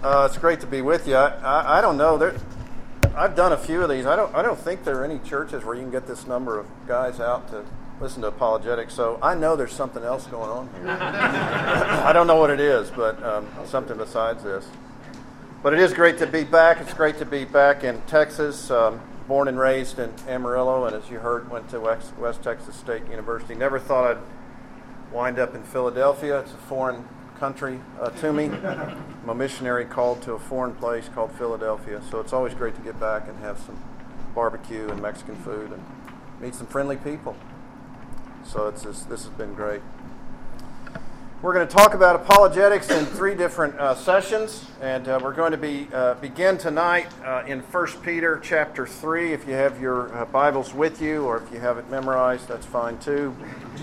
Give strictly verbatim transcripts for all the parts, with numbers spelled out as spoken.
Uh, it's great to be with you. I, I, I don't know. There, I've done a few of these. I don't. I don't think there are any churches where you can get this number of guys out to listen to apologetics. So I know there's something else going on here. I don't know what it is, but um, something besides this. But it is great to be back. It's great to be back in Texas. Um, born and raised in Amarillo, and as you heard, went to West, West Texas State University. Never thought I'd wind up in Philadelphia. It's a foreign country uh, to me. I'm a missionary called to a foreign place called Philadelphia. So it's always great to get back and have some barbecue and Mexican food and meet some friendly people. So it's this, this has been great. We're going to talk about apologetics in three different uh, sessions, and uh, we're going to be uh, begin tonight uh, in First Peter chapter three. If you have your uh, Bibles with you, or if you have it memorized, that's fine too.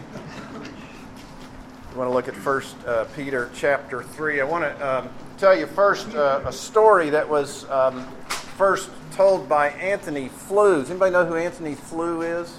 You want to look at First uh, Peter chapter three. I want to um, tell you first uh, a story that was um, first told by Antony Flew. Does anybody know who Antony Flew is?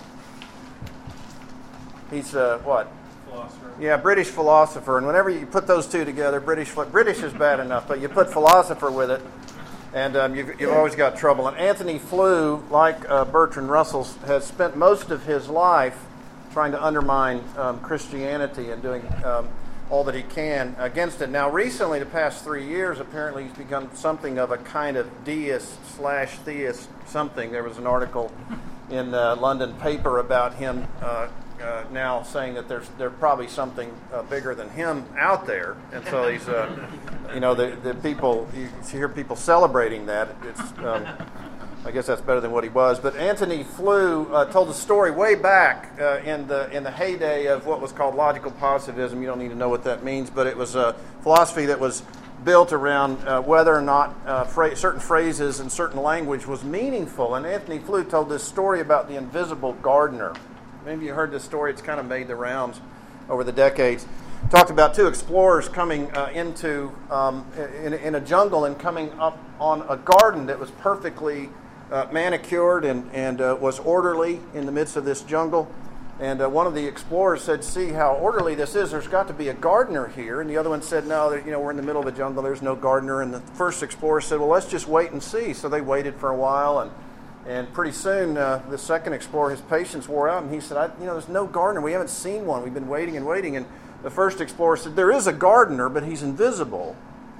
He's uh, what? Philosopher. Yeah, British philosopher. And whenever you put those two together, British British is bad enough, but you put philosopher with it, and um, you've, you've always got trouble. And Antony Flew, like uh, Bertrand Russell, has spent most of his life trying to undermine um, Christianity and doing um, all that he can against it. Now, recently, the past three years, apparently he's become something of a kind of deist slash theist something. There was an article in a London paper about him uh, uh, now saying that there's there's probably something uh, bigger than him out there. And so he's, uh, you know, the, the people, you hear people celebrating that. It's um, I guess that's better than what he was. But Antony Flew uh, told a story way back uh, in the in the heyday of what was called logical positivism. You don't need to know what that means, but it was a philosophy that was built around uh, whether or not uh, fra- certain phrases and certain language was meaningful. And Antony Flew told this story about the invisible gardener. Maybe you heard this story. It's kind of made the rounds over the decades. Talked about two explorers coming uh, into um, in, in a jungle and coming up on a garden that was perfectly Uh, manicured and, and uh, was orderly in the midst of this jungle. And uh, one of the explorers said, see how orderly this is, there's got to be a gardener here. And the other one said, no, you know, we're in the middle of the jungle, there's no gardener. And the first explorer said, well, let's just wait and see. So they waited for a while, and and pretty soon uh, the second explorer, his patience wore out, and he said, I, you know, there's no gardener, we haven't seen one, we've been waiting and waiting. And the first explorer said, there is a gardener, but he's invisible.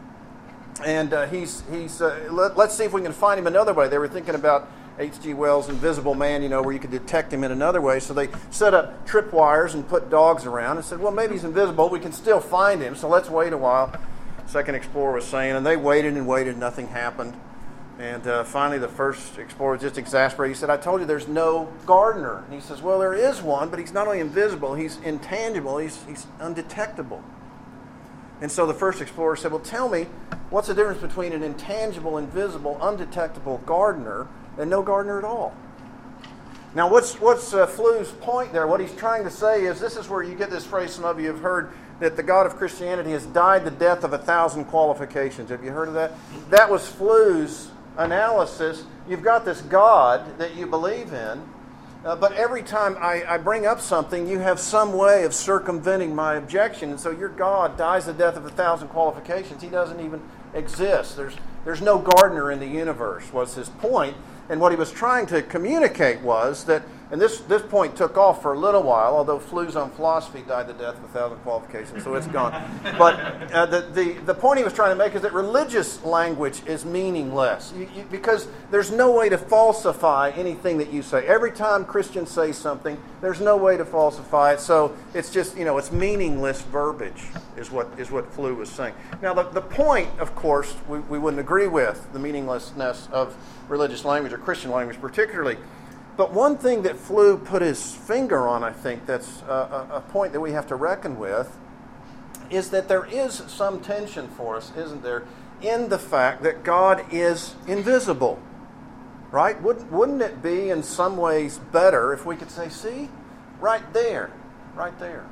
And uh, he's he's. Uh, let, let's see if we can find him another way. They were thinking about H G Wells' Invisible Man, you know, where you could detect him in another way. So they set up tripwires and put dogs around and said, well, maybe he's invisible. We can still find him. So let's wait a while. Second explorer was saying, and they waited and waited. Nothing happened. And uh, finally, the first explorer was just exasperated. He said, I told you there's no gardener. And he says, well, there is one, but he's not only invisible, he's intangible. He's he's undetectable. And so the first explorer said, well, tell me, what's the difference between an intangible, invisible, undetectable gardener and no gardener at all? Now, what's what's uh, Flew's point there? What he's trying to say is, this is where you get this phrase, some of you have heard, that the God of Christianity has died the death of a thousand qualifications. Have you heard of that? That was Flew's analysis. You've got this God that you believe in, Uh, but every time I, I bring up something, you have some way of circumventing my objection. And so your God dies the death of a thousand qualifications. He doesn't even exist. There's, there's no gardener in the universe, was his point. And what he was trying to communicate was that, and this, this point took off for a little while, although Flew's on philosophy died the death of a thousand qualifications, so it's gone. But uh, the, the, the point he was trying to make is that religious language is meaningless you, you, because there's no way to falsify anything that you say. Every time Christians say something, there's no way to falsify it, so it's just, you know, it's meaningless verbiage is what is what Flew was saying. Now, the, the point, of course, we, we wouldn't agree with, the meaninglessness of religious language or Christian language particularly. But one thing that Flew put his finger on, I think, that's a, a point that we have to reckon with, is that there is some tension for us, isn't there, in the fact that God is invisible, right? Wouldn't, wouldn't it be in some ways better if we could say, see, right there, right there.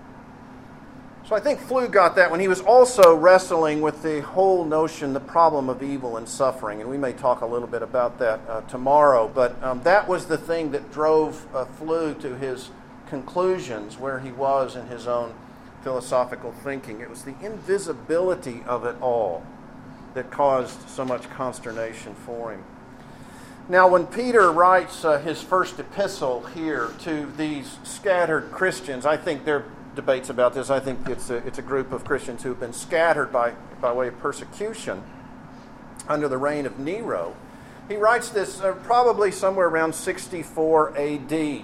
So I think Flew got that when he was also wrestling with the whole notion, the problem of evil and suffering. And we may talk a little bit about that uh, tomorrow. But um, that was the thing that drove uh, Flew to his conclusions where he was in his own philosophical thinking. It was the invisibility of it all. that caused so much consternation for him. Now, when Peter writes uh, his first epistle here to these scattered Christians, I think there are debates about this. I think it's a, it's a group of Christians who have been scattered by, by way of persecution under the reign of Nero. He writes this uh, probably somewhere around sixty-four A D.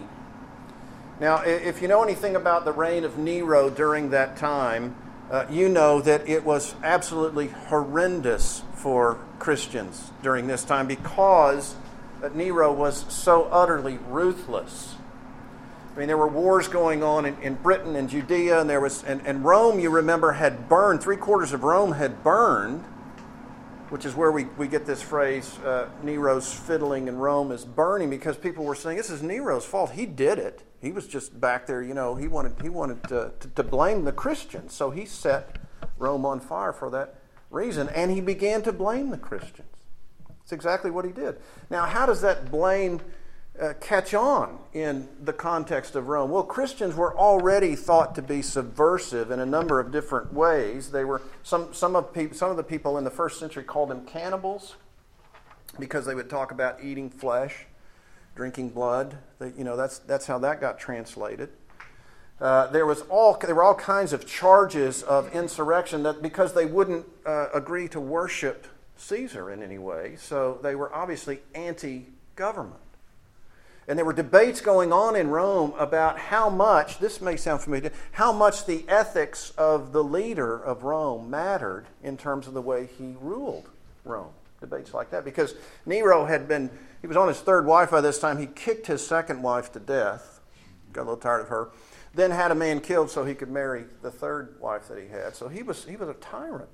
Now, if you know anything about the reign of Nero during that time, uh, you know that it was absolutely horrendous for Christians during this time because Nero was so utterly ruthless. I mean, there were wars going on in, in Britain and Judea, and there was and, and Rome, you remember, had burned. Three quarters of Rome had burned, which is where we, we get this phrase, uh, Nero's fiddling in Rome is burning, because people were saying, this is Nero's fault. He did it. He was just back there, you know, he wanted he wanted to, to, to blame the Christians. So he set Rome on fire for that reason, and he began to blame the Christians. That's exactly what he did. Now, how does that blame uh, catch on in the context of Rome? Well, Christians were already thought to be subversive in a number of different ways. They were some some of pe- some of the people in the first century called them cannibals because they would talk about eating flesh, drinking blood. They, you know, that's that's how that got translated. Uh, there was all there were all kinds of charges of insurrection that because they wouldn't uh, agree to worship Caesar in any way, so they were obviously anti-government. And there were debates going on in Rome about how much, this may sound familiar, how much the ethics of the leader of Rome mattered in terms of the way he ruled Rome. Debates like that, because Nero had been, he was on his third wife by this time. He kicked his second wife to death, got a little tired of her, then had a man killed so he could marry the third wife that he had. So he was he was a tyrant.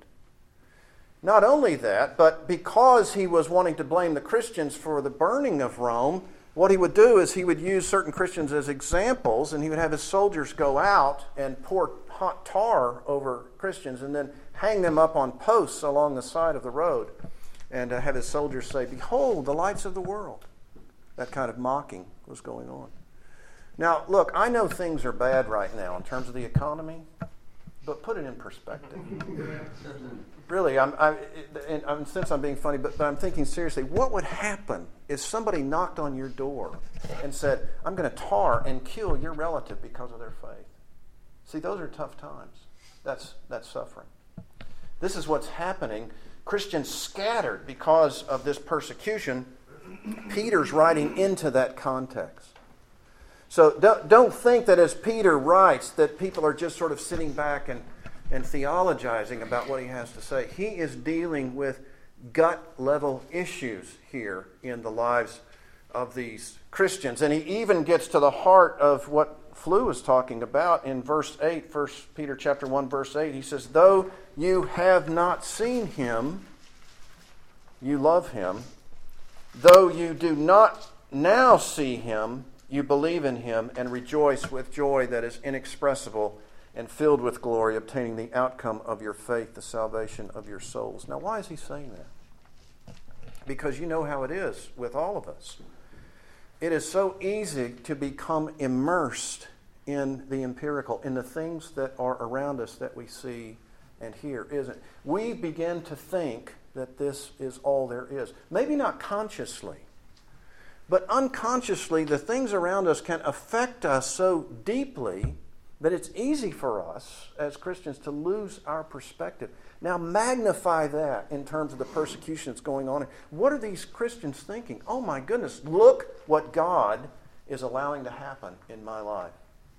Not only that, but because he was wanting to blame the Christians for the burning of Rome, what he would do is he would use certain Christians as examples, and he would have his soldiers go out and pour hot tar over Christians and then hang them up on posts along the side of the road and uh, have his soldiers say, "Behold, the lights of the world." That kind of mocking was going on. Now, look, I know things are bad right now in terms of the economy, but put it in perspective. Really, I'm, I, and I'm, since I'm being funny, but, but I'm thinking seriously, what would happen if somebody knocked on your door and said, "I'm going to tar and kill your relative because of their faith"? See, those are tough times. That's, that's suffering. This is what's happening. Christians scattered because of this persecution. Peter's writing into that context. So don't, don't think that as Peter writes that people are just sort of sitting back and and theologizing about what he has to say. He is dealing with gut-level issues here in the lives of these Christians. And he even gets to the heart of what Flew is talking about in verse eight, First Peter chapter one, verse eight. He says, "Though you have not seen him, you love him. Though you do not now see him, you believe in him and rejoice with joy that is inexpressible and filled with glory, obtaining the outcome of your faith, the salvation of your souls." Now, why is he saying that? Because you know how it is with all of us. It is so easy to become immersed in the empirical, in the things that are around us that we see and hear, isn't it? We begin to think that this is all there is. Maybe not consciously, but unconsciously, the things around us can affect us so deeply that it's easy for us as Christians to lose our perspective. Now magnify that in terms of the persecution that's going on. What are these Christians thinking? Oh my goodness, look what God is allowing to happen in my life.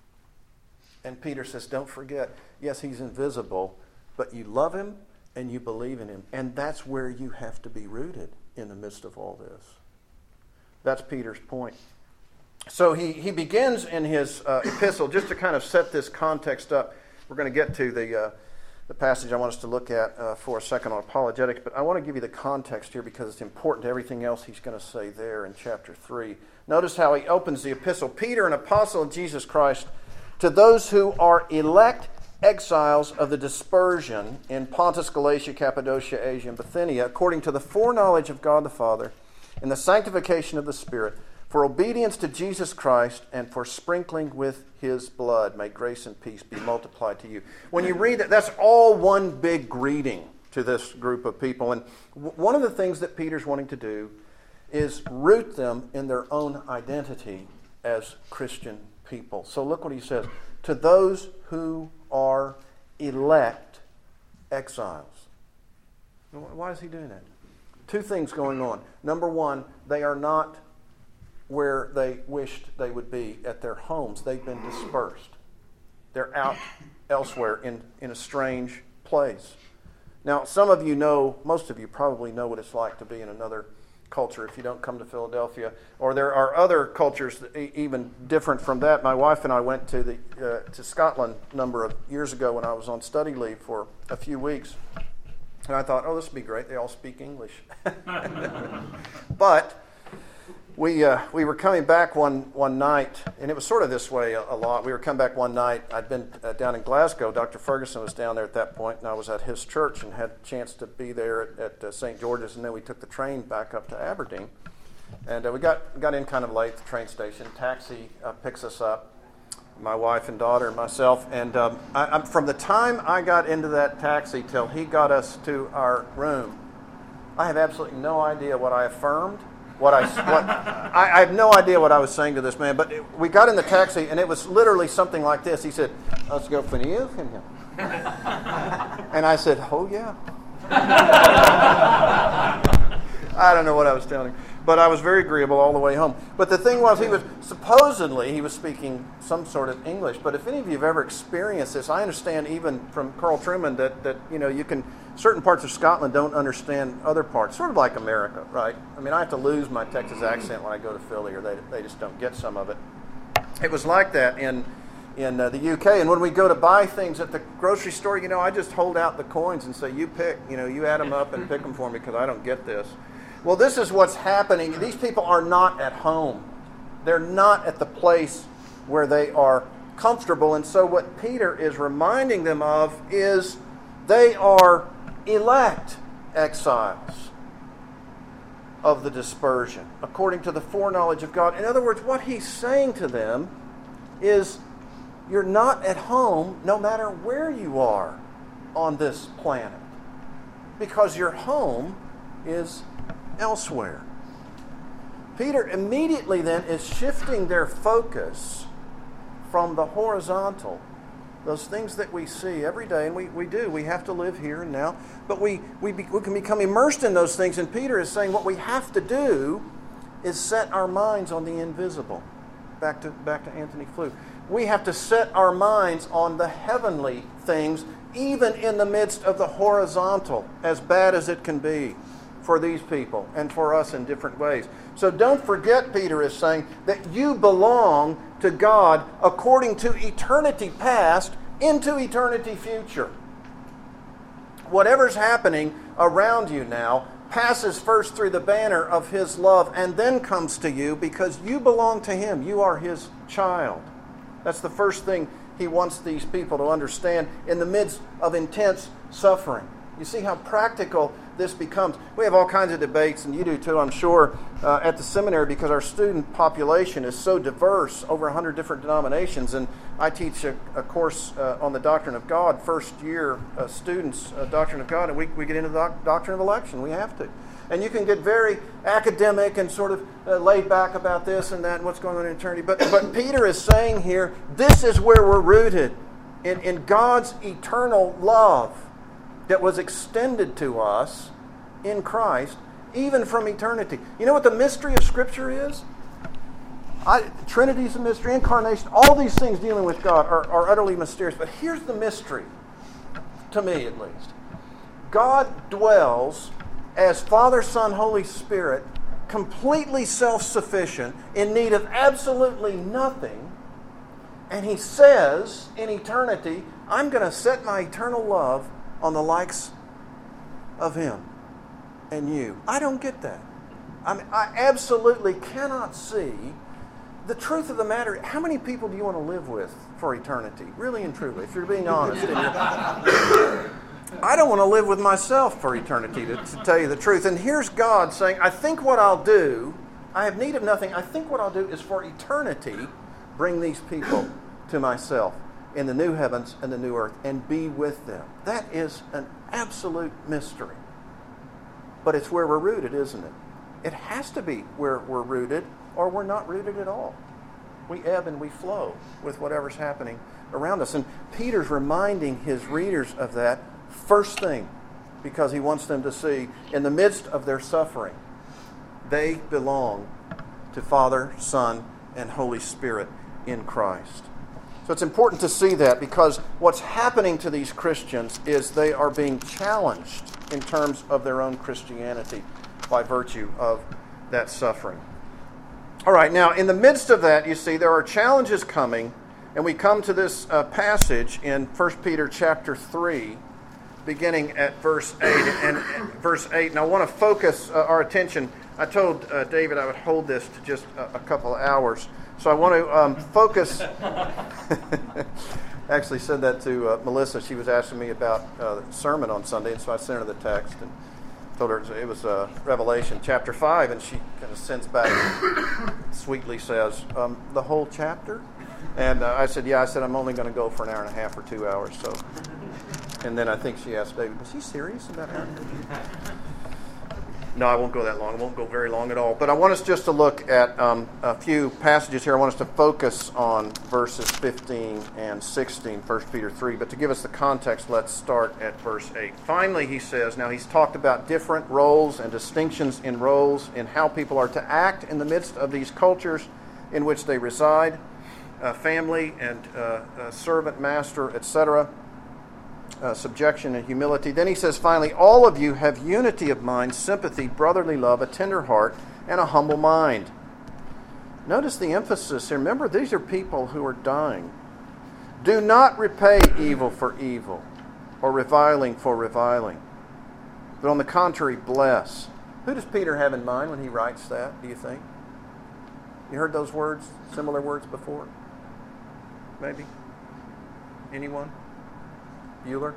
And Peter says, don't forget, yes, he's invisible, but you love him and you believe in him. And that's where you have to be rooted in the midst of all this. That's Peter's point. So he, he begins in his uh, epistle, just to kind of set this context up. We're going to get to the, uh, the passage I want us to look at uh, for a second on apologetics, but I want to give you the context here because it's important to everything else he's going to say there in chapter three. Notice how he opens the epistle. "Peter, an apostle of Jesus Christ, to those who are elect exiles of the dispersion in Pontus, Galatia, Cappadocia, Asia, and Bithynia, according to the foreknowledge of God the Father, in the sanctification of the Spirit, for obedience to Jesus Christ and for sprinkling with his blood, may grace and peace be multiplied to you." When you read that, that's all one big greeting. to this group of people. And w- one of the things that Peter's wanting to do is root them in their own identity as Christian people. So look what he says. To those who are elect exiles. Why is he doing that? Two things going on. Number one, they are not where they wished they would be at their homes. They've been dispersed. They're out elsewhere in, in a strange place. Now, some of you know, most of you probably know what it's like to be in another culture if you don't come to Philadelphia. Or there are other cultures that even different from that. My wife and I went to the uh, to Scotland a number of years ago when I was on study leave for a few weeks. And I thought, oh, this would be great. They all speak English. But we uh, we were coming back one, one night, and it was sort of this way a, a lot. We were coming back one night. I'd been uh, down in Glasgow. Doctor Ferguson was down there at that point, and I was at his church and had a chance to be there at, at uh, Saint George's, and then we took the train back up to Aberdeen. And uh, we got, got in kind of late at the train station. Taxi uh, picks us up, my wife and daughter and myself. And um, I, I'm, from the time I got into that taxi till he got us to our room, I have absolutely no idea what I affirmed. What I, what, I, I have no idea what I was saying to this man, but it, we got in the taxi, and it was literally something like this. He said, let's go for you. And I said, oh, yeah. I don't know what I was telling him, but I was very agreeable all the way home. But the thing was, he was supposedly, he was speaking some sort of English, but if any of you have ever experienced this, I understand even from Carl Truman that, that you know, you can, certain parts of Scotland don't understand other parts, sort of like America, right? I mean, I have to lose my Texas accent when I go to Philly, or they they just don't get some of it. It was like that in in uh, the U K, and when we go to buy things at the grocery store, you know, I just hold out the coins and say, you pick, you know, you add them up and pick them for me because I don't get this. Well, this is what's happening. These people are not at home. They're not at the place where they are comfortable, and so what Peter is reminding them of is they are elect exiles of the dispersion, according to the foreknowledge of God. In other words, what he's saying to them is, you're not at home no matter where you are on this planet, because your home is elsewhere. Peter immediately then is shifting their focus from the horizontal, those things that we see every day, and we, we do, we have to live here and now, but we, we, be, we can become immersed in those things, and Peter is saying what we have to do is set our minds on the invisible. Back to, back to Anthony Flew. We have to set our minds on the heavenly things, even in the midst of the horizontal, as bad as it can be for these people and for us in different ways. So don't forget, Peter is saying, that you belong to God according to eternity past into eternity future. Whatever's happening around you now passes first through the banner of His love and then comes to you because you belong to Him. You are His child. That's the first thing He wants these people to understand in the midst of intense suffering. You see how practical this becomes. We have all kinds of debates, and you do too, I'm sure, uh, at the seminary, because our student population is so diverse, over one hundred different denominations. And I teach a, a course uh, on the doctrine of God, first year uh, students, uh, doctrine of God, and we, we get into the doc- doctrine of election. We have to. And you can get very academic and sort of uh, laid back about this and that and what's going on in eternity. But, but Peter is saying here, this is where we're rooted, in, in God's eternal love that was extended to us in Christ, even from eternity. You know what the mystery of Scripture is? I, Trinity is a mystery, incarnation, all these things dealing with God are, are utterly mysterious. But here's the mystery, to me at least. God dwells as Father, Son, Holy Spirit, completely self-sufficient, in need of absolutely nothing. And He says in eternity, I'm going to set my eternal love on the likes of Him and you. I don't get that. I mean, I absolutely cannot see the truth of the matter. How many people do you want to live with for eternity? Really and truly, if you're being honest. And you're, I don't want to live with myself for eternity, to, to tell you the truth. And here's God saying, I think what I'll do, I have need of nothing. I think what I'll do is for eternity bring these people to myself. in the new heavens and the new earth and be with them. That is an absolute mystery. But it's where we're rooted, isn't it? It has to be where we're rooted, or we're not rooted at all. We ebb and we flow with whatever's happening around us. And Peter's reminding his readers of that first thing, because he wants them to see, in the midst of their suffering, they belong to Father, Son, and Holy Spirit in Christ. So it's important to see that, because what's happening to these Christians is they are being challenged in terms of their own Christianity by virtue of that suffering. All right, now in the midst of that, you see, there are challenges coming, and we come to this uh, passage in First Peter chapter three, beginning at verse eight. And, and verse eight, and I want to focus uh, our attention. I told uh, David I would hold this to just a, a couple of hours. So I want to um, focus. I actually said that to uh, Melissa. She was asking me about uh, the sermon on Sunday, and so I sent her the text and told her it was uh, Revelation chapter five, and she kind of sends back and sweetly says, um, the whole chapter? And uh, I said, yeah, I said, I'm only going to go for an hour and a half or two hours. So, and then I think she asked David, was he serious about that? No, I won't go that long. I won't go very long at all. But I want us just to look at um, a few passages here. I want us to focus on verses fifteen and sixteen, First Peter three. But to give us the context, let's start at verse eight. Finally, he says, now he's talked about different roles and distinctions in roles in how people are to act in the midst of these cultures in which they reside, uh, family and uh, uh, servant, master, et cetera. Uh, subjection and humility. Then he says, finally, all of you have unity of mind, sympathy, brotherly love, a tender heart, and a humble mind. Notice the emphasis here. Remember, these are people who are dying. Do not repay evil for evil, or reviling for reviling, but on the contrary, bless. Who does Peter have in mind when he writes that, do you think? You heard those words, similar words before? Maybe? Anyone? Bueller?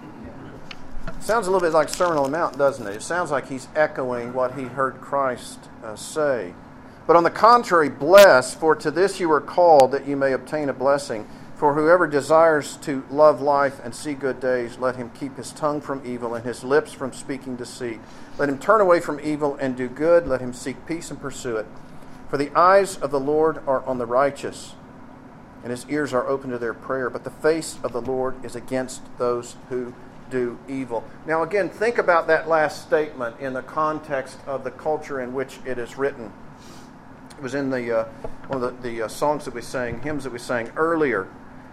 Sounds a little bit like Sermon on the Mount, doesn't it? It sounds like he's echoing what he heard Christ uh, say. But on the contrary, bless, for to this you are called, that you may obtain a blessing. For whoever desires to love life and see good days, let him keep his tongue from evil and his lips from speaking deceit. Let him turn away from evil and do good. Let him seek peace and pursue it. For the eyes of the Lord are on the righteous, and his ears are open to their prayer, but the face of the Lord is against those who do evil. Now again, think about that last statement in the context of the culture in which it is written. It was in the uh, one of the, the uh, songs that we sang, hymns that we sang earlier.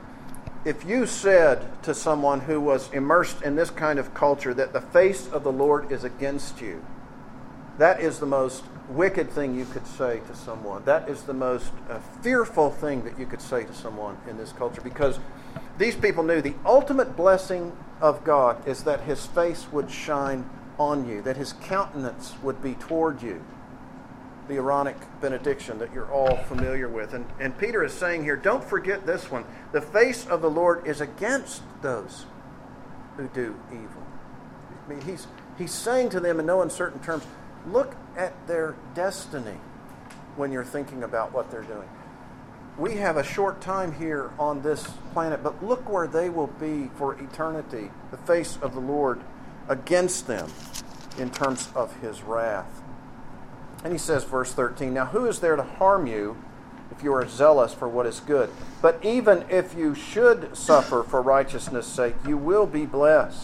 If you said to someone who was immersed in this kind of culture that the face of the Lord is against you, that is the most wicked thing you could say to someone. That is the most uh, fearful thing that you could say to someone in this culture, because these people knew the ultimate blessing of God is that his face would shine on you, that his countenance would be toward you. The Aaronic benediction that you're all familiar with. And, and Peter is saying here, don't forget this one. The face of the Lord is against those who do evil. I mean, he's, he's saying to them in no uncertain terms, look at their destiny when you're thinking about what they're doing. We have a short time here on this planet, but look where they will be for eternity. The face of the Lord against them in terms of his wrath. And he says, verse thirteen, now who is there to harm you if you are zealous for what is good? But even if you should suffer for righteousness' sake, you will be blessed.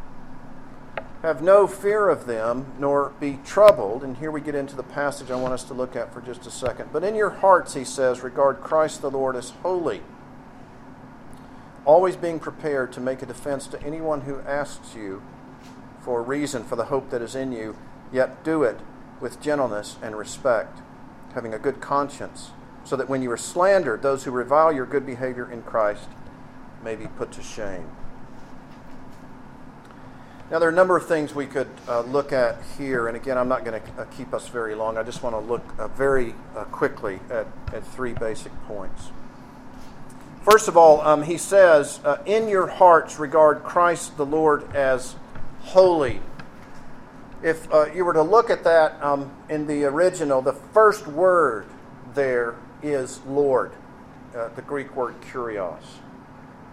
Have no fear of them, nor be troubled. And here we get into the passage I want us to look at for just a second. But in your hearts, he says, regard Christ the Lord as holy, always being prepared to make a defense to anyone who asks you for a reason for the hope that is in you, yet do it with gentleness and respect, having a good conscience, so that when you are slandered, those who revile your good behavior in Christ may be put to shame. Now, there are a number of things we could uh, look at here, and again, I'm not going to uh, keep us very long. I just want to look uh, very uh, quickly at, at three basic points. First of all, um, he says, uh, in your hearts regard Christ the Lord as holy. If uh, you were to look at that um, in the original, the first word there is Lord, uh, the Greek word kurios.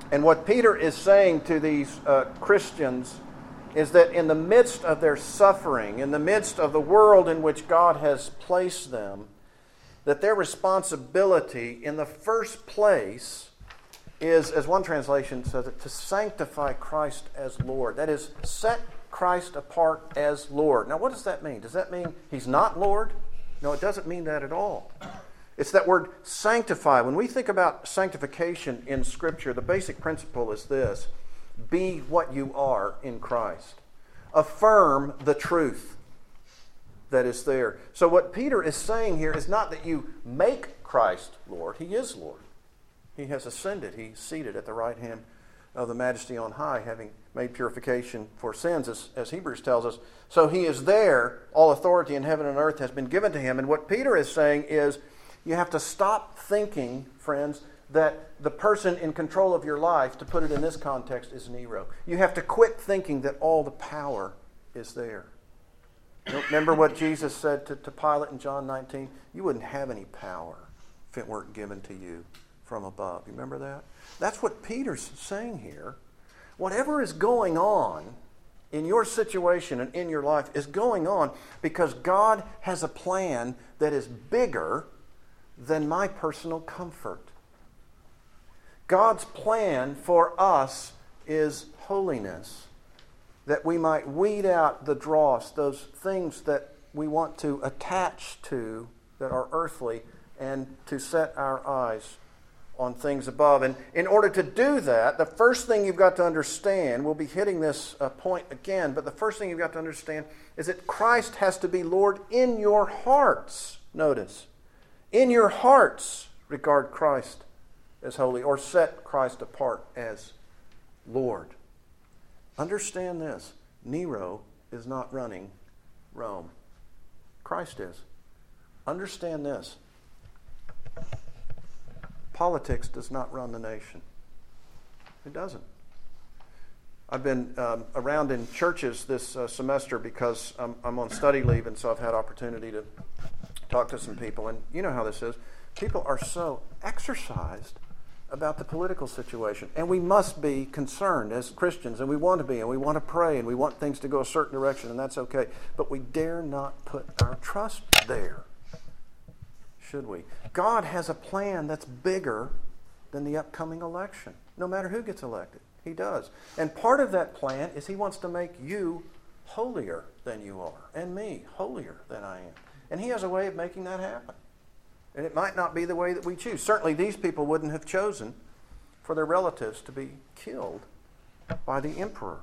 And what Peter is saying to these uh, Christians is that in the midst of their suffering, in the midst of the world in which God has placed them, that their responsibility in the first place is, as one translation says it, to sanctify Christ as Lord. That is, set Christ apart as Lord. Now, what does that mean? Does that mean He's not Lord? No, it doesn't mean that at all. It's that word sanctify. When we think about sanctification in Scripture, the basic principle is this: be what you are in Christ. Affirm the truth that is there. So what Peter is saying here is not that you make Christ Lord. He is Lord. He has ascended. He's seated at the right hand of the Majesty on high, having made purification for sins, as, as Hebrews tells us. So He is there. All authority in heaven and earth has been given to Him. And what Peter is saying is, you have to stop thinking, friends, that the person in control of your life, to put it in this context, is Nero. You have to quit thinking that all the power is there. Remember what Jesus said to, to Pilate in John nineteen? You wouldn't have any power if it weren't given to you from above. You remember that? That's what Peter's saying here. Whatever is going on in your situation and in your life is going on because God has a plan that is bigger than my personal comfort. God's plan for us is holiness, that we might weed out the dross, those things that we want to attach to that are earthly, and to set our eyes on things above. And in order to do that, the first thing you've got to understand, we'll be hitting this uh, point again, but the first thing you've got to understand is that Christ has to be Lord in your hearts. Notice, in your hearts, regard Christ as holy, or set Christ apart as Lord. Understand this: Nero is not running Rome. Christ is. Understand this: politics does not run the nation. It doesn't. I've been um, around in churches this uh, semester because I'm, I'm on study leave, and so I've had opportunity to talk to some people. And you know how this is. People are so exercised about the political situation. And we must be concerned as Christians, and we want to be, and we want to pray, and we want things to go a certain direction, and that's okay. But we dare not put our trust there, should we? God has a plan that's bigger than the upcoming election, no matter who gets elected. He does. And part of that plan is He wants to make you holier than you are, and me holier than I am. And He has a way of making that happen. And it might not be the way that we choose. Certainly these people wouldn't have chosen for their relatives to be killed by the emperor.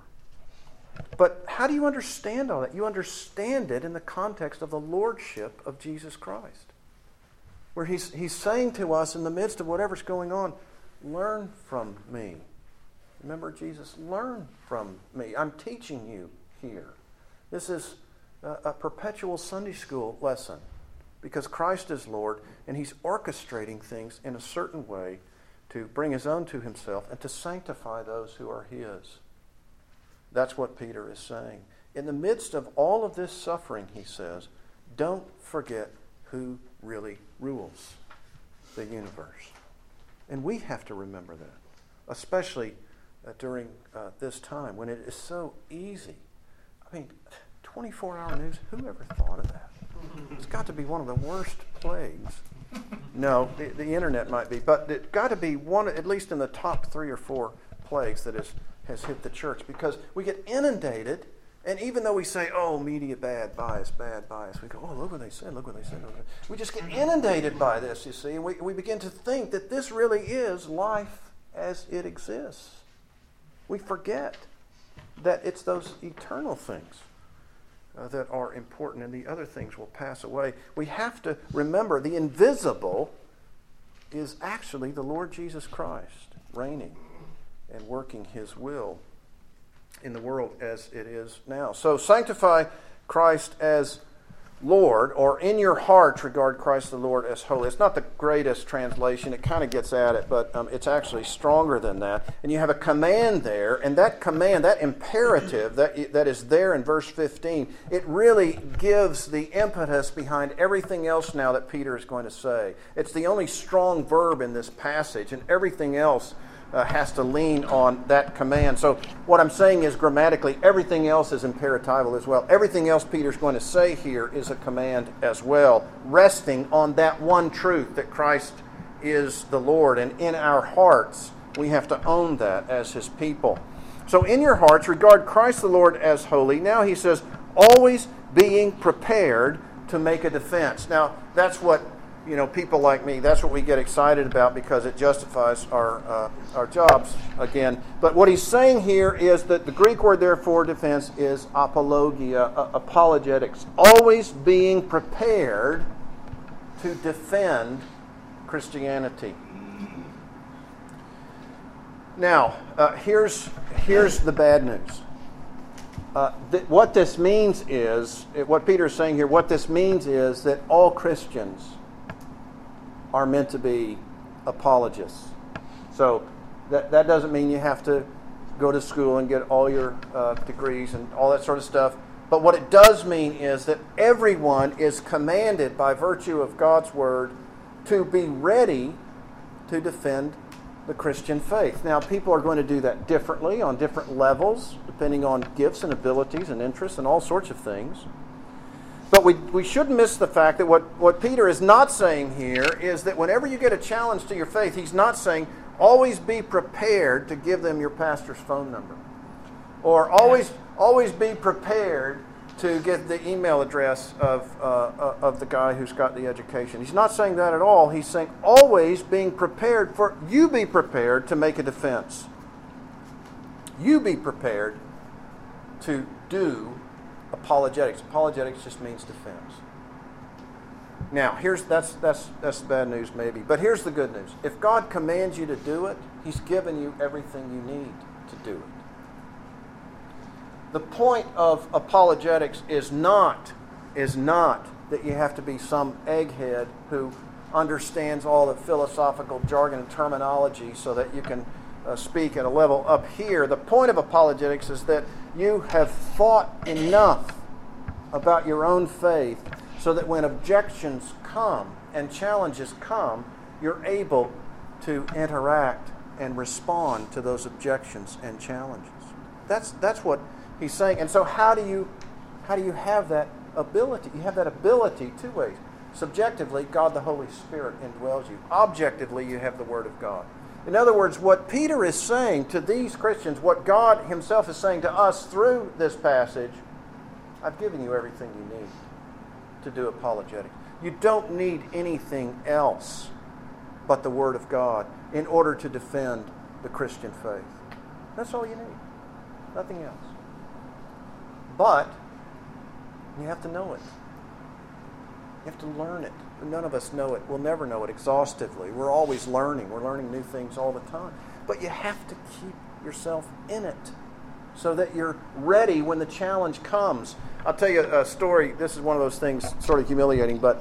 But how do you understand all that? You understand it in the context of the lordship of Jesus Christ, where he's, he's saying to us in the midst of whatever's going on, learn from me. Remember Jesus, learn from me. I'm teaching you here. This is a, a perpetual Sunday school lesson, because Christ is Lord, and He's orchestrating things in a certain way to bring His own to Himself and to sanctify those who are His. That's what Peter is saying. In the midst of all of this suffering, he says, don't forget who really rules the universe. And we have to remember that, especially uh, during uh, this time when it is so easy. I mean, twenty-four hour news, who ever thought of that? It's got to be one of the worst plagues. No, the, the internet might be, but it's got to be one, at least in the top three or four plagues that is, has hit the church, because we get inundated, and even though we say, oh, media bad, bias, bad, bias, we go, oh, look what they said, look what they said. Look what they... We just get inundated by this, you see, and we, we begin to think that this really is life as it exists. We forget that it's those eternal things Uh, that are important, and the other things will pass away. We have to remember the invisible is actually the Lord Jesus Christ reigning and working His will in the world as it is now. So sanctify Christ as Lord, or in your hearts regard Christ the Lord as holy. It's not the greatest translation. It kind of gets at it, but um, it's actually stronger than that. And you have a command there, and that command, that imperative that, that is there in verse fifteen, it really gives the impetus behind everything else now that Peter is going to say. It's the only strong verb in this passage, and everything else uh, has to lean on that command. So what I'm saying is grammatically, everything else is imperatival as well. Everything else Peter's going to say here is a command as well, resting on that one truth that Christ is the Lord. And in our hearts, we have to own that as his people. So in your hearts, regard Christ the Lord as holy. Now he says, always being prepared to make a defense. Now, that's what, you know, people like me, that's what we get excited about because it justifies our uh, our jobs again. But what he's saying here is that the Greek word there for defense is apologia, uh, apologetics. Always being prepared to defend Christianity. Now, uh, here's here's the bad news. Uh, th- what this means is, what Peter is saying here, what this means is that all Christians are meant to be apologists. So that, that doesn't mean you have to go to school and get all your uh, degrees and all that sort of stuff. But what it does mean is that everyone is commanded by virtue of God's word to be ready to defend the Christian faith. Now, people are going to do that differently on different levels, depending on gifts and abilities and interests and all sorts of things. But we, we shouldn't miss the fact that what, what Peter is not saying here is that whenever you get a challenge to your faith, he's not saying, always be prepared to give them your pastor's phone number. Or always, always be prepared to get the email address of, uh, of the guy who's got the education. He's not saying that at all. He's saying always being prepared for, you be prepared to make a defense. You be prepared to do apologetics. Apologetics just means defense. Now, here's that's that's that's the bad news maybe, but here's the good news. If God commands you to do it, he's given you everything you need to do it. The point of apologetics is not is not that you have to be some egghead who understands all the philosophical jargon and terminology so that you can uh, speak at a level up here. The point of apologetics is that you have thought enough about your own faith so that when objections come and challenges come, you're able to interact and respond to those objections and challenges. That's that's what he's saying. And so how do you how do you have that ability? You have that ability two ways. Subjectively, God the Holy Spirit indwells you. Objectively, you have the Word of God. In other words, what Peter is saying to these Christians, what God himself is saying to us through this passage, I've given you everything you need to do apologetics. You don't need anything else but the Word of God in order to defend the Christian faith. That's all you need. Nothing else. But you have to know it. You have to learn it. None of us know it. We'll never know it exhaustively. We're always learning. We're learning new things all the time. But you have to keep yourself in it so that you're ready when the challenge comes. I'll tell you a story. This is one of those things, sort of humiliating, but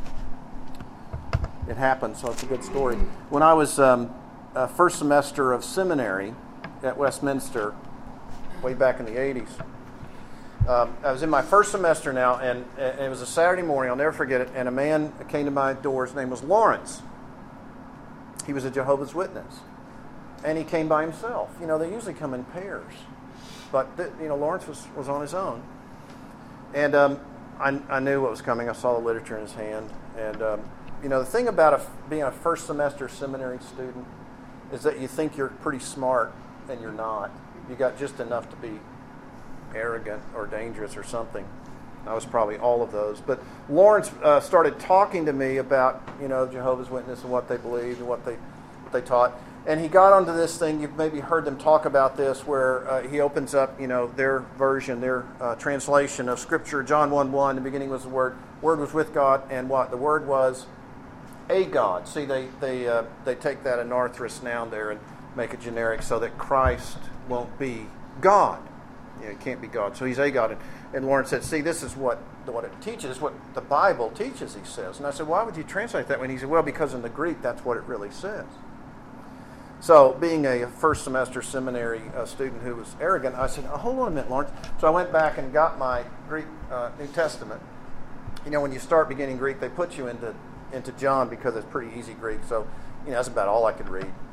it happened, so it's a good story. When I was um, uh, first semester of seminary at Westminster, way back in the eighties, Um, I was in my first semester now, and, and it was a Saturday morning, I'll never forget it, and a man came to my door. His name was Lawrence. He was a Jehovah's Witness. And he came by himself. You know, they usually come in pairs. But, th- you know, Lawrence was, was on his own. And um, I, I knew what was coming. I saw the literature in his hand. And, um, you know, the thing about a, being a first semester seminary student is that you think you're pretty smart, and you're not. You got just enough to be arrogant or dangerous or something. I was probably all of those. But Lawrence uh, started talking to me about, you know, Jehovah's Witness and what they believed and what they what they taught. And he got onto this thing, you've maybe heard them talk about this, where uh, he opens up, you know, their version, their uh, translation of Scripture, John one one, the beginning was the Word. Word was with God, and what? The Word was a God. See, they, they, uh, they take that anarthrous noun there and make it generic so that Christ won't be God. You know, it can't be God. So he's a God. And, and Lawrence said, see, this is what, what it teaches, what the Bible teaches, he says. And I said, why would you translate that way? And he said, well, because in the Greek, that's what it really says. So being a first semester seminary uh, student who was arrogant, I said, oh, hold on a minute, Lawrence. So I went back and got my Greek uh, New Testament. You know, when you start beginning Greek, they put you into, into John because it's pretty easy Greek. So, you know, that's about all I could read.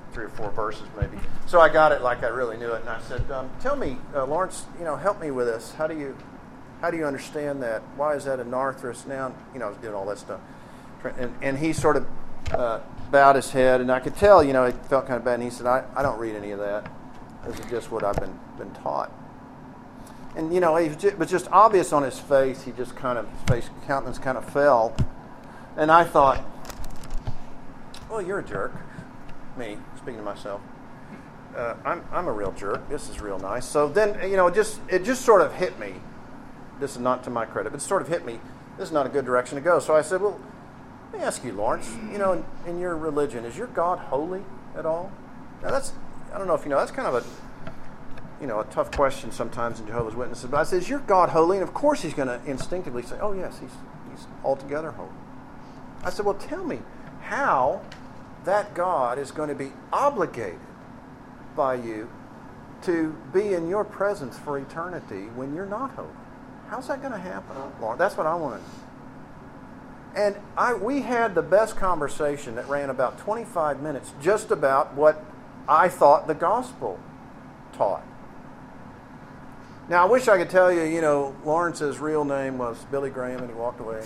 three or four verses maybe. So I got it like I really knew it, and I said, um, "Tell me, uh, Lawrence, you know, help me with this. How do you, how do you understand that? Why is that a Narthris noun?" You know, I was doing all that stuff, and and he sort of uh, bowed his head, and I could tell, you know, he felt kind of bad. And he said, "I, I don't read any of that. This is just what I've been been taught." And you know, it was just obvious on his face. He just kind of his face countenance kind of fell, and I thought, "Well, you're a jerk." Me, speaking to myself, uh, I'm I'm a real jerk. This is real nice. So then, you know, it just it just sort of hit me. This is not to my credit, but it sort of hit me. This is not a good direction to go. So I said, "Well, let me ask you, Lawrence. You know, in, in your religion, is your God holy at all?" Now that's I don't know if you know. That's kind of a you know a tough question sometimes in Jehovah's Witnesses. But I said, "Is your God holy?" And of course, he's going to instinctively say, "Oh yes, he's he's altogether holy." I said, "Well, tell me how that God is going to be obligated by you to be in your presence for eternity when you're not holy. How's that going to happen, Lord?" That's what I want to know. And I, we had the best conversation that ran about twenty-five minutes just about what I thought the gospel taught. Now, I wish I could tell you, you know, Lawrence's real name was Billy Graham, and he walked away.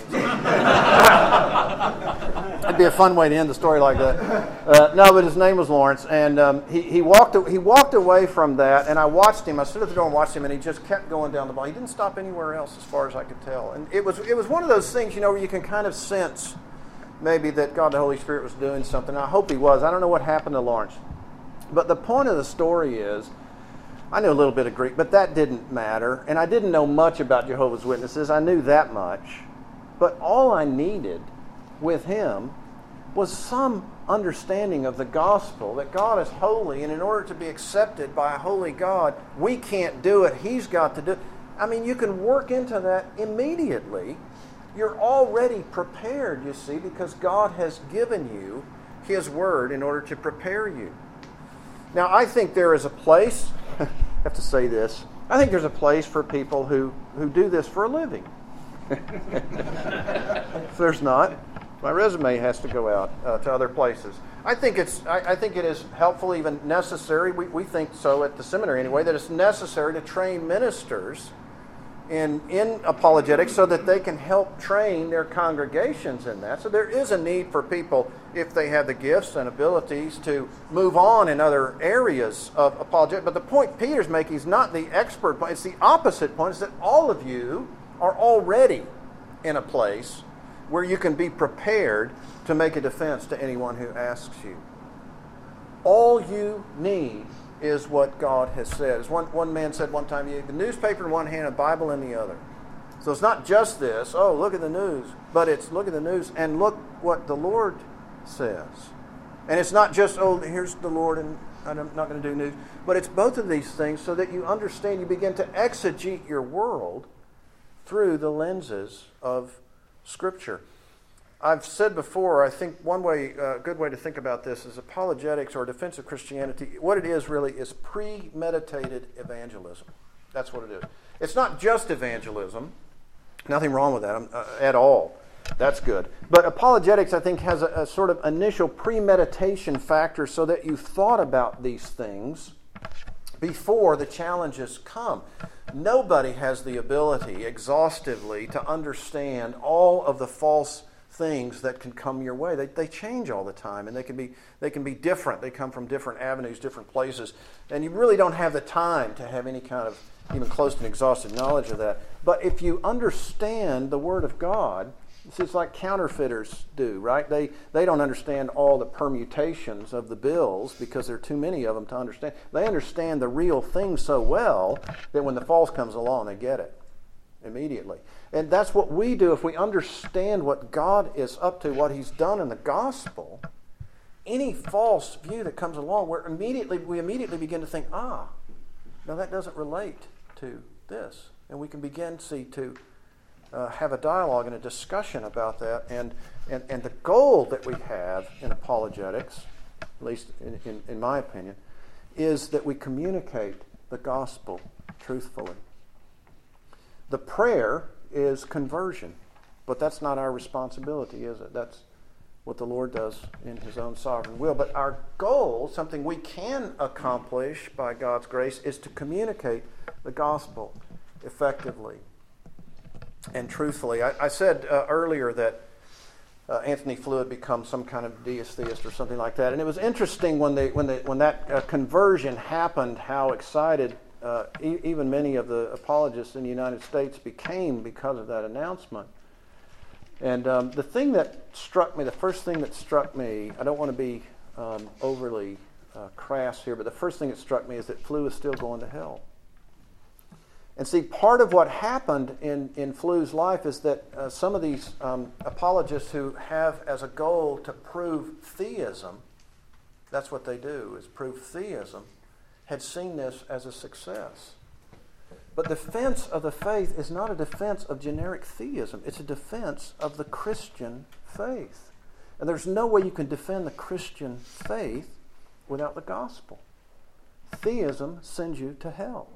It'd be a fun way to end the story like that. Uh, no, but his name was Lawrence, and um, he, he walked he walked away from that, and I watched him. I stood at the door and watched him, and he just kept going down the ball. He didn't stop anywhere else, as far as I could tell. And it was it was one of those things, you know, where you can kind of sense maybe that God the Holy Spirit was doing something. I hope he was. I don't know what happened to Lawrence. But the point of the story is, I knew a little bit of Greek, but that didn't matter. And I didn't know much about Jehovah's Witnesses. I knew that much. But all I needed with him was some understanding of the gospel, that God is holy, and in order to be accepted by a holy God, we can't do it. He's got to do it. I mean, you can work into that immediately. You're already prepared, you see, because God has given you His Word in order to prepare you. Now, I think there is a place, I have to say this, I think there's a place for people who, who do this for a living. If there's not, my resume has to go out uh, to other places. I think it's. I, I think it is helpful, even necessary. We, we think so at the seminary anyway, that it's necessary to train ministers in in apologetics so that they can help train their congregations in that. So there is a need for people, if they have the gifts and abilities, to move on in other areas of apologetics. But the point Peter's making is not the expert point. It's the opposite point. It's that all of you are already in a place where you can be prepared to make a defense to anyone who asks you. All you need is what God has said. As one, one man said one time, you have the newspaper in one hand, a Bible in the other. So it's not just this, oh, look at the news, but it's look at the news and look what the Lord says. And it's not just, oh, here's the Lord and I'm not going to do news, but it's both of these things so that you understand, you begin to exegete your world through the lenses of Scripture. I've said before, I think one way, a uh, good way to think about this is apologetics or defense of Christianity. What it is really is premeditated evangelism. That's what it is. It's not just evangelism. Nothing wrong with that uh, at all. That's good. But apologetics, I think, has a, a sort of initial premeditation factor so that you've thought about these things before the challenges come. Nobody has the ability exhaustively to understand all of the false things that can come your way. They, they change all the time, and they can be they can be different. They come from different avenues, different places, and you really don't have the time to have any kind of even close to an exhaustive knowledge of that. But if you understand the Word of God, it's like counterfeiters do, right? They they don't understand all the permutations of the bills because there are too many of them to understand. They understand the real thing so well that when the false comes along, they get it immediately. And that's what we do if we understand what God is up to, what He's done in the gospel. Any false view that comes along, where immediately we immediately begin to think, ah, no, that doesn't relate to this, and we can begin see to uh, have a dialogue and a discussion about that. And and and the goal that we have in apologetics, at least in, in, in my opinion, is that we communicate the gospel truthfully. The prayer is conversion, but that's not our responsibility, is it? That's what the Lord does in His own sovereign will. But our goal, something we can accomplish by God's grace, is to communicate the gospel effectively and truthfully. I, I said uh, earlier that uh, Anthony Flew had become some kind of deist theist or something like that, and it was interesting when they when they when that uh, conversion happened, how excited uh, e- even many of the apologists in the United States became because of that announcement. And um, the thing that struck me, the first thing that struck me, I don't want to be um, overly uh, crass here, but the first thing that struck me is that Flew is still going to hell. And see, part of what happened in, in Flew's life is that uh, some of these um, apologists who have as a goal to prove theism, that's what they do, is prove theism, had seen this as a success. But defense of the faith is not a defense of generic theism. It's a defense of the Christian faith. And there's no way you can defend the Christian faith without the gospel. Theism sends you to hell.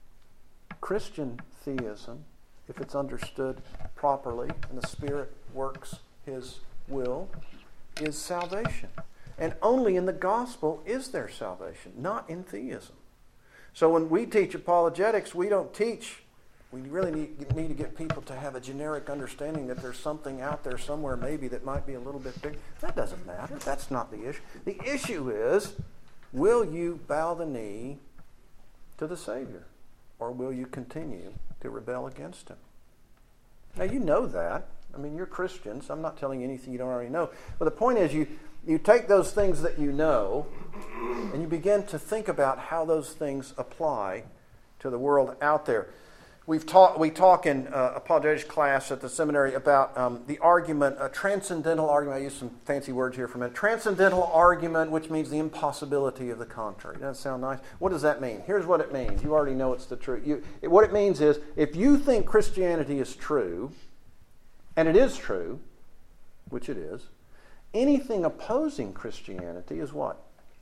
Christian theism, if it's understood properly and the Spirit works His will, is salvation. And only in the gospel is there salvation, not in theism. So when we teach apologetics, we don't teach, we really need, need to get people to have a generic understanding that there's something out there somewhere maybe that might be a little bit big. That doesn't matter. That's not the issue. The issue is, will you bow the knee to the Savior? Or will you continue to rebel against Him? Now you know that. I mean, you're Christians. I'm not telling you anything you don't already know. But the point is, you, you take those things that you know and you begin to think about how those things apply to the world out there. We've taught, we talk in uh, apologetics class at the seminary about um, the argument, a transcendental argument. I use some fancy words here for a minute. Transcendental argument, which means the impossibility of the contrary. Doesn't that sound nice? What does that mean? Here's what it means. You already know it's the truth. You, it, what it means is, if you think Christianity is true, and it is true, which it is, anything opposing Christianity is what?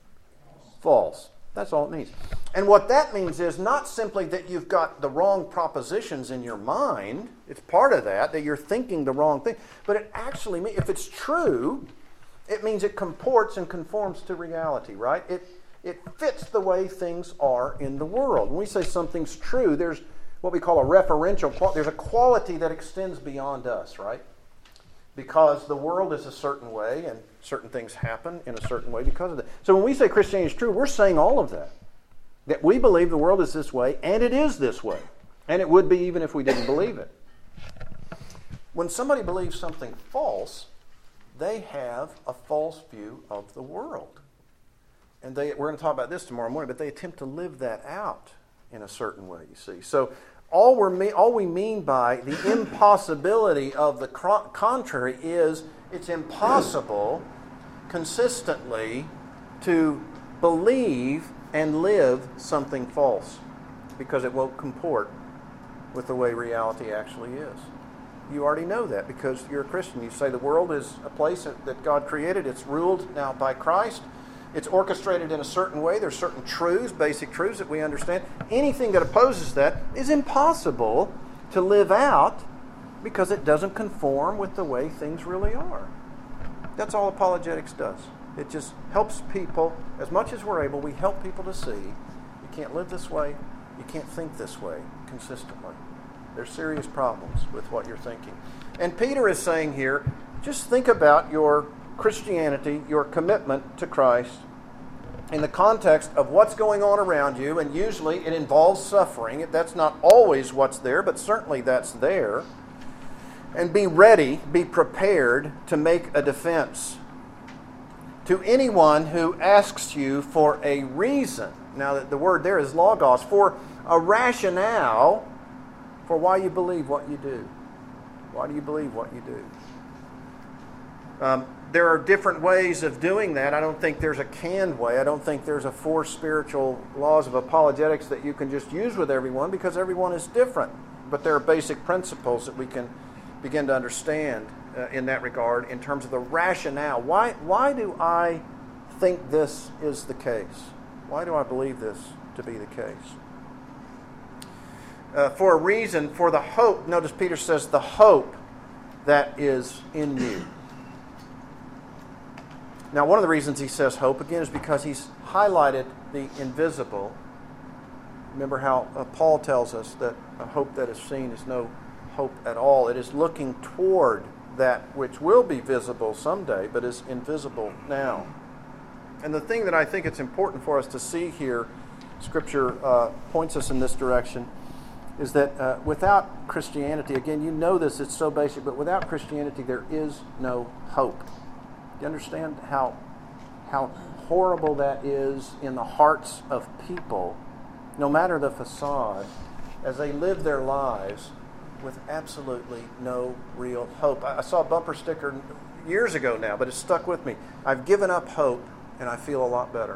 False. That's all it means. And what that means is not simply that you've got the wrong propositions in your mind. It's part of that, that you're thinking the wrong thing. But it actually means, if it's true, it means it comports and conforms to reality, right? It, it fits the way things are in the world. When we say something's true, there's what we call a referential quality. There's a quality that extends beyond us, right? Because the world is a certain way and certain things happen in a certain way because of that. So when we say Christianity is true, we're saying all of that. That we believe the world is this way, and it is this way. And it would be even if we didn't believe it. When somebody believes something false, they have a false view of the world. And they, we're going to talk about this tomorrow morning, but they attempt to live that out in a certain way, you see. So all, we're, all we mean by the impossibility of the contrary is it's impossible consistently to believe and live something false because it won't comport with the way reality actually is. You already know that because you're a Christian. You say the world is a place that God created. It's ruled now by Christ. It's orchestrated in a certain way. There's certain truths, basic truths that we understand. Anything that opposes that is impossible to live out because it doesn't conform with the way things really are. That's all apologetics does. It just helps people, as much as we're able, we help people to see you can't live this way, you can't think this way consistently. There's serious problems with what you're thinking. And Peter is saying here, just think about your Christianity, your commitment to Christ in the context of what's going on around you, and usually it involves suffering. That's not always what's there, but certainly that's there. And be ready, be prepared to make a defense to anyone who asks you for a reason. Now, the word there is logos, for a rationale for why you believe what you do. Why do you believe what you do? Um, there are different ways of doing that. I don't think there's a canned way. I don't think there's a four spiritual laws of apologetics that you can just use with everyone because everyone is different. But there are basic principles that we can begin to understand uh, in that regard in terms of the rationale. Why, why do I think this is the case? Why do I believe this to be the case? Uh, for a reason, for the hope. Notice Peter says the hope that is in you. Now, one of the reasons he says hope, again, is because he's highlighted the invisible. Remember how uh, Paul tells us that a hope that is seen is no hope at all. It is looking toward that which will be visible someday, but is invisible now. And the thing that I think it's important for us to see here, Scripture uh, points us in this direction, is that uh, without Christianity, again, you know this, it's so basic, but without Christianity there is no hope. Do you understand how, how horrible that is in the hearts of people, no matter the facade, as they live their lives with absolutely no real hope? I, I saw a bumper sticker years ago now, but it's stuck with me. I've given up hope and I feel a lot better.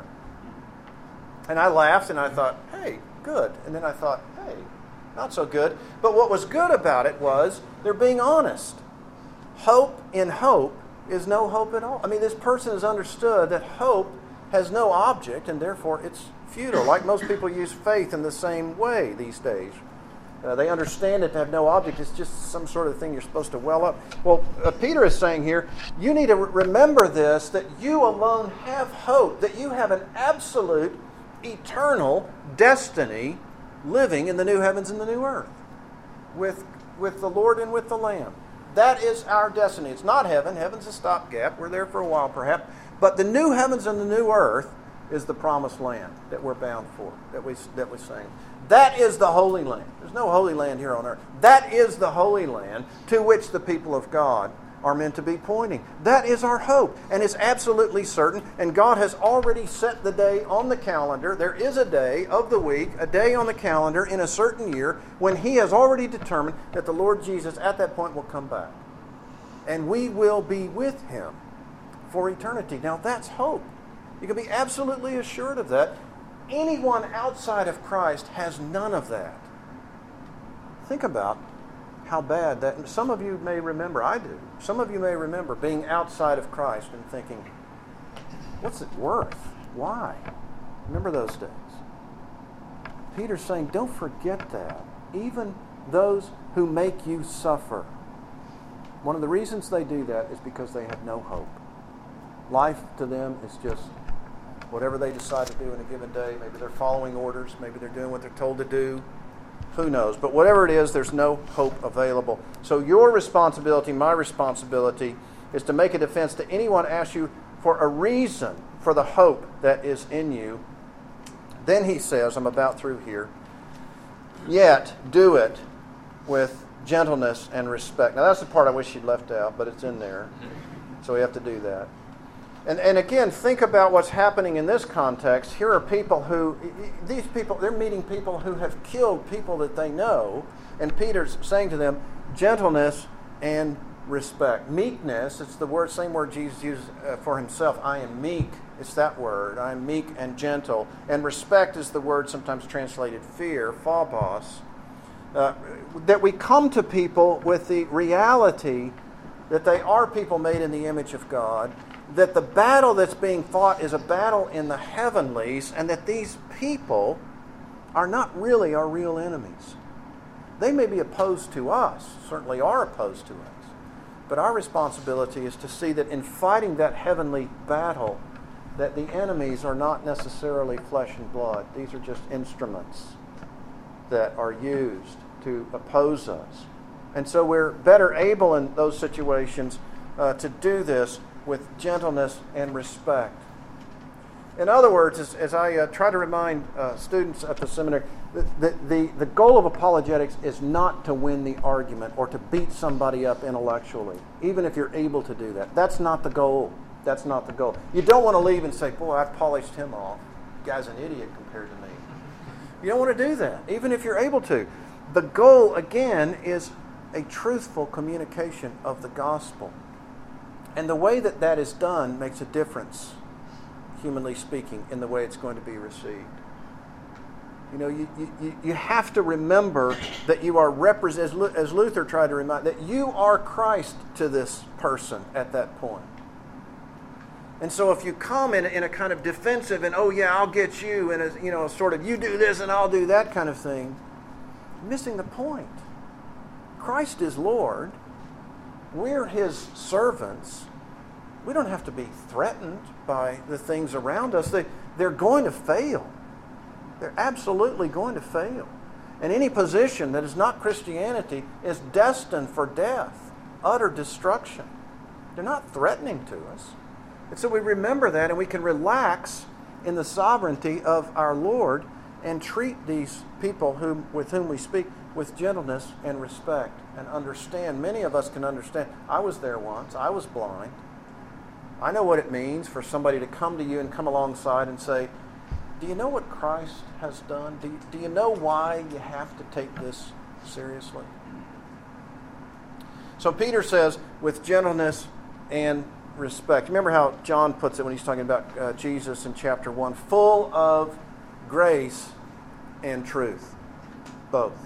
And I laughed and I thought, hey, good. And then I thought, hey, not so good. But what was good about it was they're being honest. Hope in hope is no hope at all. I mean, this person has understood that hope has no object and therefore it's futile. Like most people use faith in the same way these days. Uh, they understand it to have no object. It's just some sort of thing you're supposed to well up. Well, uh, Peter is saying here, you need to re- remember this, that you alone have hope, that you have an absolute, eternal destiny living in the new heavens and the new earth with, with the Lord and with the Lamb. That is our destiny. It's not heaven. Heaven's a stopgap. We're there for a while perhaps. But the new heavens and the new earth is the promised land that we're bound for, that we that we sing. That is the Holy Land. There's no Holy Land here on earth. That is the Holy Land to which the people of God are meant to be pointing. That is our hope, and it's absolutely certain, and God has already set the day on the calendar. There is a day of the week, a day on the calendar in a certain year when He has already determined that the Lord Jesus at that point will come back. And we will be with Him for eternity. Now that's hope. You can be absolutely assured of that. Anyone outside of Christ has none of that. Think about how bad that... Some of you may remember, I do, some of you may remember being outside of Christ and thinking, what's it worth? Why? Remember those days. Peter's saying, don't forget that. Even those who make you suffer. One of the reasons they do that is because they have no hope. Life to them is just whatever they decide to do in a given day. Maybe they're following orders. Maybe they're doing what they're told to do. Who knows? But whatever it is, there's no hope available. So your responsibility, my responsibility, is to make a defense to anyone asks you for a reason for the hope that is in you. Then he says, I'm about through here, yet do it with gentleness and respect. Now that's the part I wish you'd left out, but it's in there. So we have to do that. And, and again, think about what's happening in this context. Here are people who, these people, they're meeting people who have killed people that they know. And Peter's saying to them, gentleness and respect. Meekness, it's the word, same word Jesus used uh, for himself. I am meek. It's that word. I am meek and gentle. And respect is the word sometimes translated fear, phobos. Uh, that we come to people with the reality that they are people made in the image of God, that the battle that's being fought is a battle in the heavenlies, and that these people are not really our real enemies. They may be opposed to us, certainly are opposed to us, but our responsibility is to see that in fighting that heavenly battle, that the enemies are not necessarily flesh and blood. These are just instruments that are used to oppose us. And so we're better able in those situations uh, to do this with gentleness and respect. In other words, as, as I uh, try to remind uh, students at the seminary, the, the, the, the goal of apologetics is not to win the argument or to beat somebody up intellectually, even if you're able to do that. That's not the goal. That's not the goal. You don't want to leave and say, boy, I've polished him off. The guy's an idiot compared to me. You don't want to do that, even if you're able to. The goal, again, is a truthful communication of the gospel. And the way that that is done makes a difference, humanly speaking, in the way it's going to be received. You know, you, you, you have to remember that you are represent, as Luther tried to remind, that you are Christ to this person at that point. And so if you come in, in a kind of defensive and, oh yeah, I'll get you, and a, you know, sort of you do this and I'll do that kind of thing, you're missing the point. Christ is Lord. We're His servants. We don't have to be threatened by the things around us. They, they're going to fail. They're absolutely going to fail. And any position that is not Christianity is destined for death, utter destruction. They're not threatening to us. And so we remember that, and we can relax in the sovereignty of our Lord and treat these people whom, with whom we speak with gentleness and respect and understand. Many of us can understand. I was there once. I was blind. I know what it means for somebody to come to you and come alongside and say, do you know what Christ has done? Do you, do you know why you have to take this seriously? So Peter says, with gentleness and respect. Remember how John puts it when he's talking about uh, Jesus in chapter one, full of grace and truth. Both.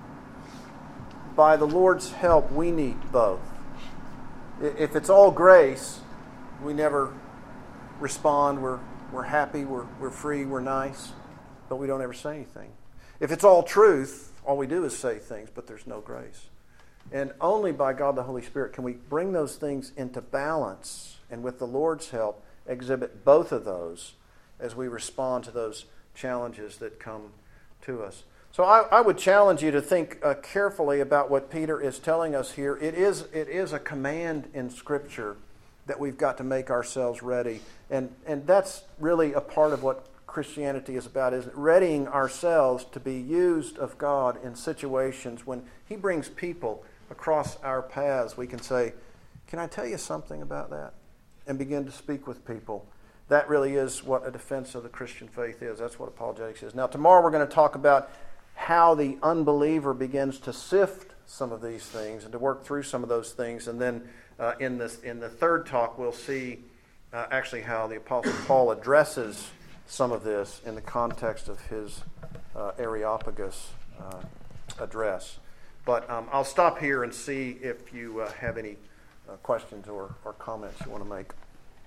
By the Lord's help, we need both. If it's all grace, we never respond. We're we're happy. We're we're free. We're nice, but we don't ever say anything. If it's all truth, all we do is say things, but there's no grace. And only by God the Holy Spirit can we bring those things into balance, and with the Lord's help, exhibit both of those as we respond to those challenges that come to us. So I, I would challenge you to think uh, carefully about what Peter is telling us here. It is it is a command in Scripture that we've got to make ourselves ready. And and that's really a part of what Christianity is about, is readying ourselves to be used of God in situations when He brings people across our paths. We can say, can I tell you something about that? And begin to speak with people. That really is what a defense of the Christian faith is. That's what apologetics is. Now, tomorrow we're going to talk about how the unbeliever begins to sift some of these things and to work through some of those things. And then uh, in, this, in the third talk, we'll see uh, actually how the Apostle Paul addresses some of this in the context of his uh, Areopagus uh, address. But um, I'll stop here and see if you uh, have any uh, questions or, or comments you want to make.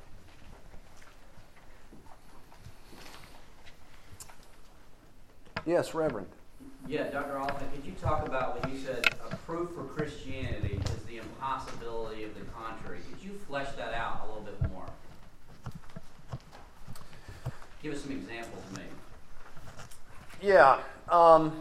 Yes, Reverend. Yeah, Doctor Alton, could you talk about when you said a proof for Christianity is the impossibility of the contrary? Could you flesh that out a little bit more? Give us some examples, maybe. Yeah. Um,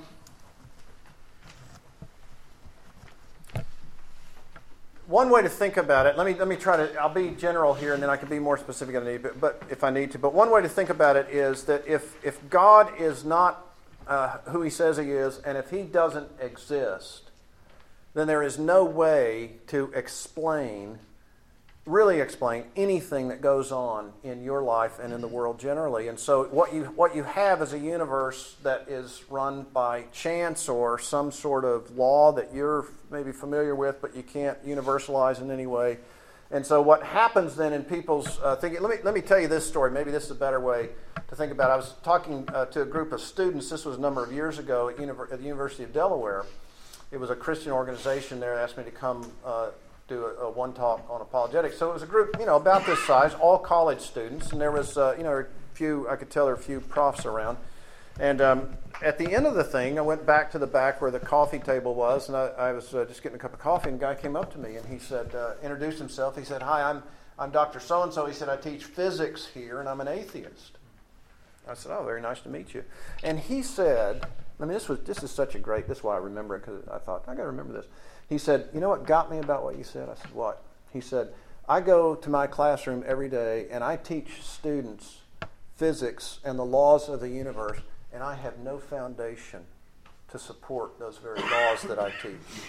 one way to think about it, let me let me try to, I'll be general here and then I can be more specific if I need, but, but if I need to. But one way to think about it is that if if God is not uh, who He says He is, and if He doesn't exist, then there is no way to explain really explain anything that goes on in your life and in the world generally. And so what you what you have is a universe that is run by chance or some sort of law that you're maybe familiar with, but you can't universalize in any way. And so what happens then in people's uh, thinking, let me let me tell you this story. Maybe this is a better way to think about it. I was talking uh, to a group of students. This was a number of years ago at, Univer- at the University of Delaware. It was a Christian organization there that asked me to come uh, do a, a one talk on apologetics. So it was a group, you know, about this size, all college students, and there was, uh, you know, a few. I could tell there were a few profs around. And um, at the end of the thing, I went back to the back where the coffee table was, and I, I was uh, just getting a cup of coffee, and a guy came up to me, and he said, uh, introduced himself. He said, "Hi, I'm I'm Doctor So-and-so." He said, "I teach physics here, and I'm an atheist." I said, "Oh, very nice to meet you." And he said, I mean, this was this is such a great, this is why I remember it, because I thought, I got to remember this. He said, "You know what got me about what you said?" I said, "What?" He said, "I go to my classroom every day, and I teach students physics and the laws of the universe, and I have no foundation to support those very laws that I teach."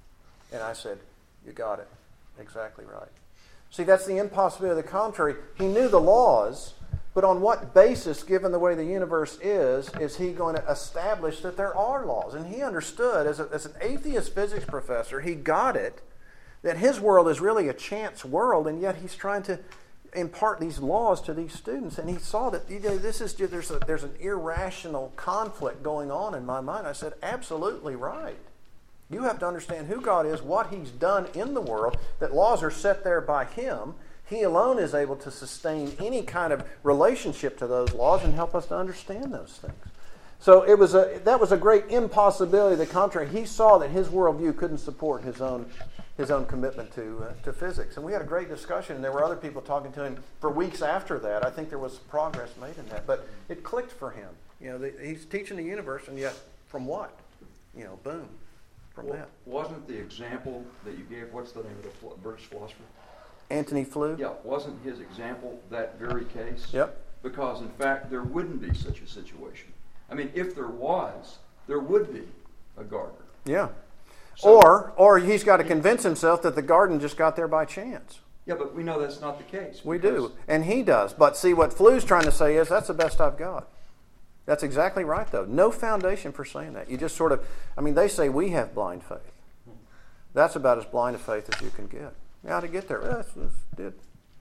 And I said, "You got it. Exactly right." See, that's the impossibility of the contrary. He knew the laws, but on what basis, given the way the universe is, is he going to establish that there are laws? And he understood, as, a, as an atheist physics professor, he got it, that his world is really a chance world, and yet he's trying to impart these laws to these students. And he saw that, you know, this is just, there's, a, there's an irrational conflict going on in my mind. I said, absolutely right. You have to understand who God is, what He's done in the world, that laws are set there by Him. He alone is able to sustain any kind of relationship to those laws and help us to understand those things. So it was a that was a great impossibility. The contrary, he saw that his worldview couldn't support his own his own commitment to uh, to physics. And we had a great discussion, and there were other people talking to him for weeks after that. I think there was progress made in that, but it clicked for him. You know, the, he's teaching the universe, and yet from what? You know, boom, from well, that. Wasn't the example that you gave, what's the name of the ph- British philosopher? Antony Flew? Yeah, wasn't his example that very case? Yep. Because in fact, there wouldn't be such a situation. I mean, if there was, there would be a gardener. Yeah. So, or or he's got to convince himself that the garden just got there by chance. Yeah, but we know that's not the case. We do, and he does. But see, what Flew's trying to say is that's the best I've got. That's exactly right, though. No foundation for saying that. You just sort of, I mean, they say we have blind faith. That's about as blind a faith as you can get. Now, to get there, that's, that's did.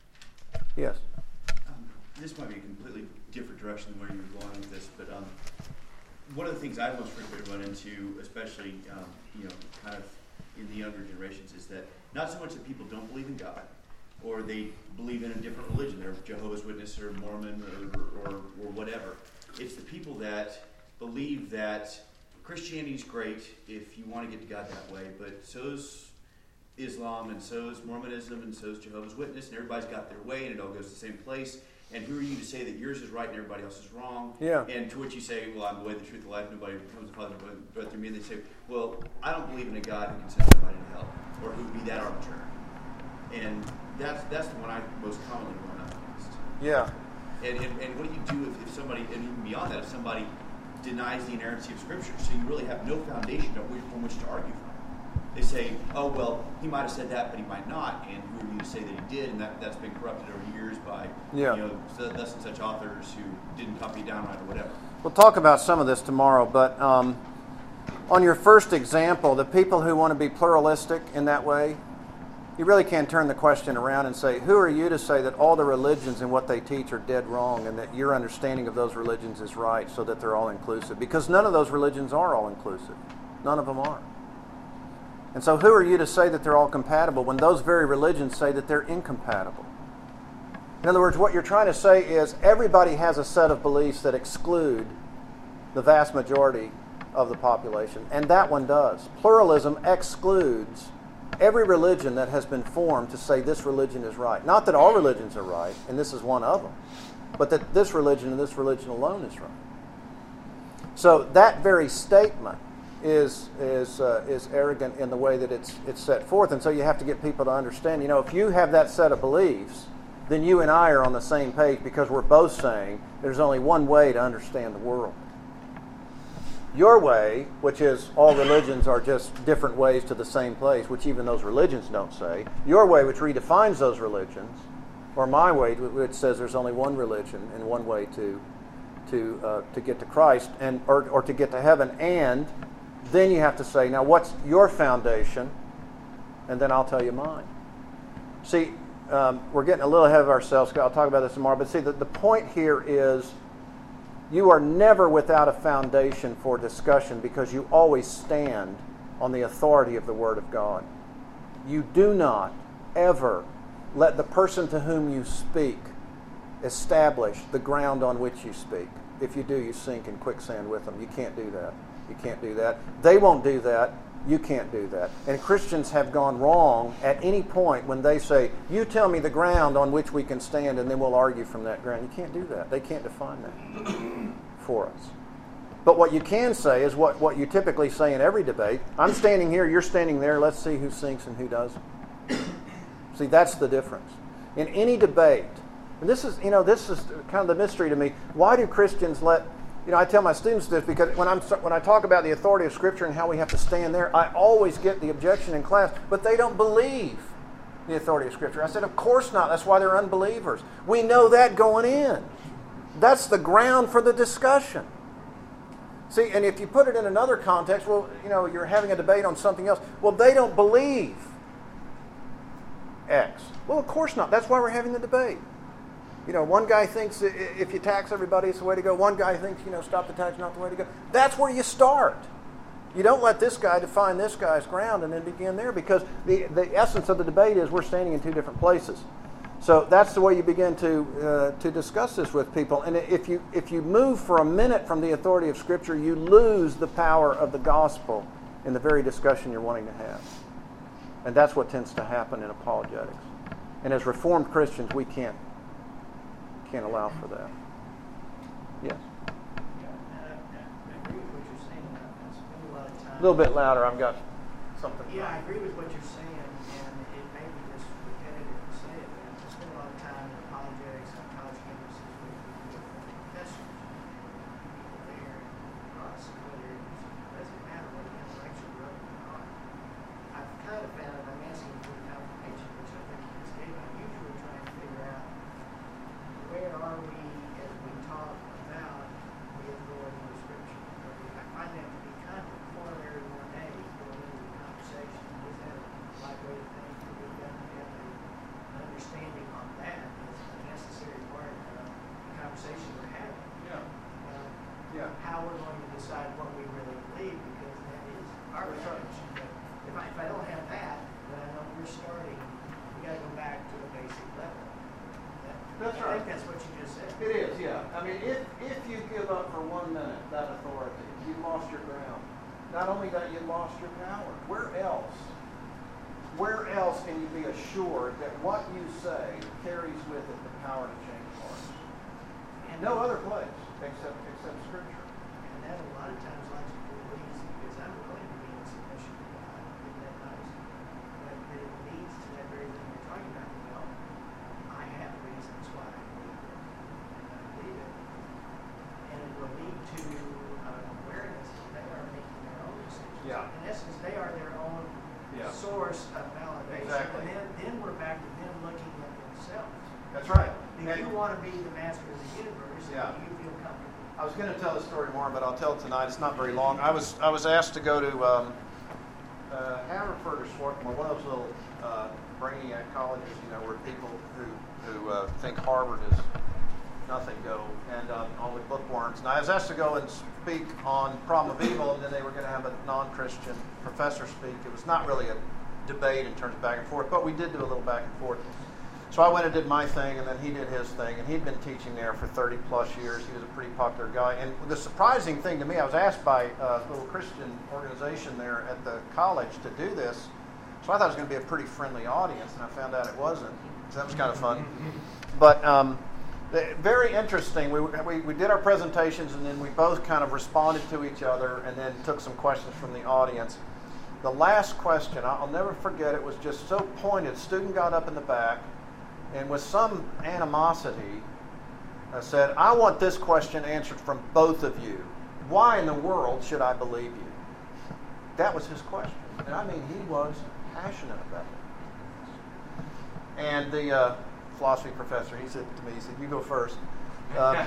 Yes? Um, this might be a completely different direction than where you were going with this, but um, one of the things I most frequently run into, especially um, you know, kind of in the younger generations, is that not so much that people don't believe in God, or they believe in a different religion, they're Jehovah's Witness or Mormon or, or, or whatever. It's the people that believe that Christianity is great if you want to get to God that way, but so's Islam, and so's Mormonism, and so's Jehovah's Witness, and everybody's got their way, and it all goes to the same place. And who are you to say that yours is right and everybody else is wrong? Yeah. And to which you say, well, I'm the way, the truth, the life, nobody comes to the Father but through me. And they say, well, I don't believe in a God who can send somebody to hell, or who would be that arbitrary. And that's that's the one I most commonly run up against. Yeah. And, and, and what do you do if, if somebody, and even beyond that, if somebody denies the inerrancy of Scripture, so you really have no foundation from which to argue from? They say, oh, well, he might have said that, but he might not, and who are you to say that he did? And that, that's been corrupted over years by, Yeah. you know, thus and such authors who didn't copy it down right or whatever. We'll talk about some of this tomorrow, but um, on your first example, the people who want to be pluralistic in that way, you really can't turn the question around and say, who are you to say that all the religions and what they teach are dead wrong and that your understanding of those religions is right so that they're all inclusive? Because none of those religions are all inclusive. None of them are. And so who are you to say that they're all compatible when those very religions say that they're incompatible? In other words, what you're trying to say is everybody has a set of beliefs that exclude the vast majority of the population, and that one does. Pluralism excludes every religion that has been formed to say this religion is right. Not that all religions are right, and this is one of them, but that this religion and this religion alone is right. So that very statement is is uh, is arrogant in the way that it's it's set forth, and so you have to get people to understand. You know, if you have that set of beliefs, then you and I are on the same page because we're both saying there's only one way to understand the world. Your way, which is all religions are just different ways to the same place, which even those religions don't say. Your way, which redefines those religions, or my way, which says there's only one religion and one way to to uh, to get to Christ and or or to get to heaven, and then you have to say, now what's your foundation? And then I'll tell you mine. See, um, we're getting a little ahead of ourselves. I'll talk about this tomorrow. But see, the, the point here is you are never without a foundation for discussion because you always stand on the authority of the Word of God. You do not ever let the person to whom you speak establish the ground on which you speak. If you do, you sink in quicksand with them. You can't do that. You can't do that. They won't do that. You can't do that. And Christians have gone wrong at any point when they say, you tell me the ground on which we can stand and then we'll argue from that ground. You can't do that. They can't define that for us. But what you can say is what, what you typically say in every debate. I'm standing here, you're standing there, let's see who sinks and who doesn't. See, that's the difference. In any debate, and this is, you know, this is kind of the mystery to me. Why do Christians let, you know, I tell my students this because when I'm when I talk about the authority of Scripture and how we have to stand there, I always get the objection in class, but they don't believe the authority of Scripture. I said, of course not. That's why they're unbelievers. We know that going in. That's the ground for the discussion. See, and if you put it in another context, well, you know, you're having a debate on something else. Well, they don't believe X. Well, of course not. That's why we're having the debate. You know, one guy thinks if you tax everybody, it's the way to go. One guy thinks, you know, stop the tax, not the way to go. That's where you start. You don't let this guy define this guy's ground and then begin there, because the, the essence of the debate is we're standing in two different places. So that's the way you begin to uh, to discuss this with people. And if you if you move for a minute from the authority of Scripture, you lose the power of the gospel in the very discussion you're wanting to have. And that's what tends to happen in apologetics. And as Reformed Christians, we can't can't allow for that. Yes? Yeah, and I, I agree with what you're saying. I spend a lot of time. A little bit louder. I've got something. Yeah, I agree with what you're saying, and it may be just repetitive to say it, but I spend a lot of time in apologetics on college campuses with, with professors, people there, across whether it doesn't matter whether the intellectual growth or not. I've kind of found, and I'm asking for the confirmation, which I think you just gave, I'm usually trying to figure out where are we as we talk about the authority of Scripture. I find that to be kind of a corollary one A going into the conversation. Is that a right way to think? That we've got to have a, an understanding on that as a necessary part of the conversation we're having. Yeah. Uh, Yeah. How we're going to decide what we really believe, because that is our That's right. definition. But if I, if I don't have that, then I know we're starting, we got to go back to a basic level. That, That's I right. think that's what you just said. It is, yeah. I mean, if if you give up for one minute that authority, you've lost your ground. Not only that, you've lost your power. Where else? Where else can you be assured that what you say carries with it the power to change hearts? And No other place except except Scripture. And that a lot of times logically leads, because I'm willing to be in submission to God, isn't that nice? But that it leads to that very thing we're talking about. Well, I have reasons why I believe it, and I believe it. And it will lead to an awareness that they are making their own decisions. Yeah. In essence, they are their own Yeah. source of validation. Exactly. And then, then we're back to them looking at themselves. That's right. If And- you want to be the master of the universe, Yeah. do you feel comfortable? I was going to tell the story more, but I'll tell it tonight. It's not very long. I was I was asked to go to um, uh, Haverford or Swarthmore, one of those little uh, brainiac colleges, you know, where people who who uh, think Harvard is nothing go, and um, all the bookworms. And I was asked to go and speak on problem of evil, and then they were going to have a non-Christian professor speak. It was not really a debate in terms of back and forth, but we did do a little back and forth. So I went and did my thing, and then he did his thing, and he'd been teaching there for thirty plus years. He was a pretty popular guy. And the surprising thing to me, I was asked by a little Christian organization there at the college to do this. So I thought it was going to be a pretty friendly audience, and I found out it wasn't. So that was kind of fun. But um, the, very interesting. We, we we did our presentations, and then we both kind of responded to each other, and then took some questions from the audience. The last question, I'll never forget, it was just so pointed. A student got up in the back, and with some animosity, I said, I want this question answered from both of you. Why in the world should I believe you? That was his question. And I mean, he was passionate about it. And the uh, philosophy professor, he said to me, he said, you go first. Uh,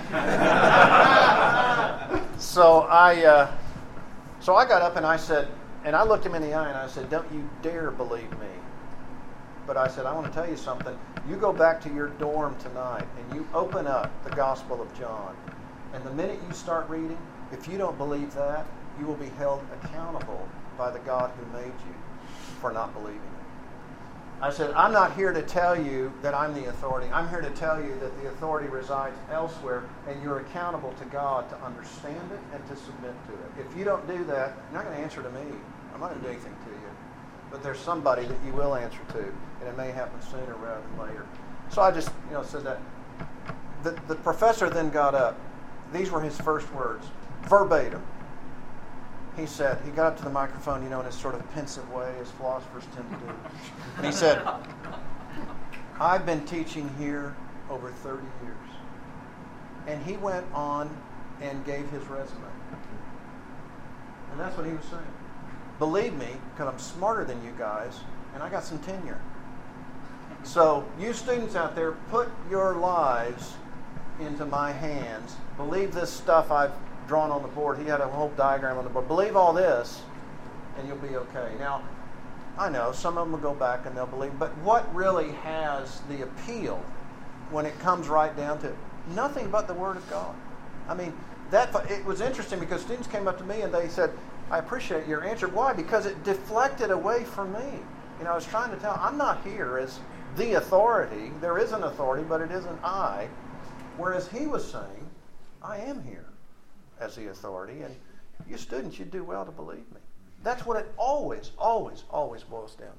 so I uh, so I got up and I said, and I looked him in the eye and I said, don't you dare believe me. But I said, I want to tell you something. You go back to your dorm tonight and you open up the Gospel of John. And the minute you start reading, if you don't believe that, you will be held accountable by the God who made you for not believing it. I said, I'm not here to tell you that I'm the authority. I'm here to tell you that the authority resides elsewhere, and you're accountable to God to understand it and to submit to it. If you don't do that, you're not going to answer to me. I'm not going to do anything to you. But there's somebody that you will answer to, and it may happen sooner rather than later. So I just, you know, said that. The, the professor then got up. These were his first words, verbatim. He said, he got up to the microphone, you know, in his sort of pensive way, as philosophers tend to do. And he said, I've been teaching here over thirty years. And he went on and gave his resume. And that's what he was saying. Believe me, because I'm smarter than you guys, and I got some tenure. So you students out there, put your lives into my hands. Believe this stuff I've drawn on the board. He had a whole diagram on the board. Believe all this, and you'll be okay. Now, I know some of them will go back and they'll believe, but what really has the appeal when it comes right down to it? Nothing but the Word of God. I mean, that it was interesting because students came up to me and they said, I appreciate your answer. Why? Because it deflected away from me. You know, I was trying to tell, I'm not here as the authority. There is an authority, but it isn't I. Whereas he was saying, I am here as the authority, and you students, you do well to believe me. That's what it always, always, always boils down to.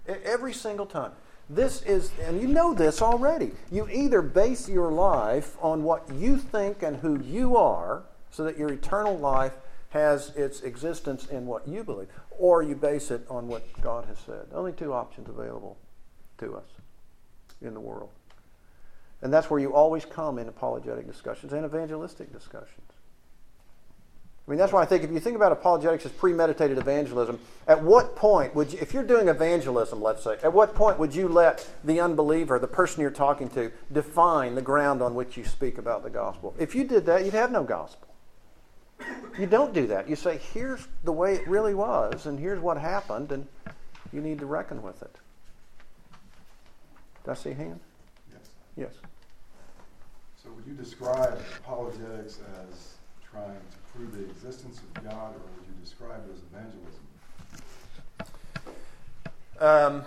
E- Every single time. This is, and you know this already. You either base your life on what you think and who you are, so that your eternal life has its existence in what you believe, or you base it on what God has said. Only two options available to us in the world. And that's where you always come in apologetic discussions and evangelistic discussions. I mean, that's why I think if you think about apologetics as premeditated evangelism, at what point would you, if you're doing evangelism, let's say, at what point would you let the unbeliever, the person you're talking to, define the ground on which you speak about the gospel? If you did that, you'd have no gospel. You don't do that. You say, here's the way it really was, and here's what happened, and you need to reckon with it. Did I see a hand? Yes. Yes. So would you describe apologetics as trying to prove the existence of God, or would you describe it as evangelism? Um,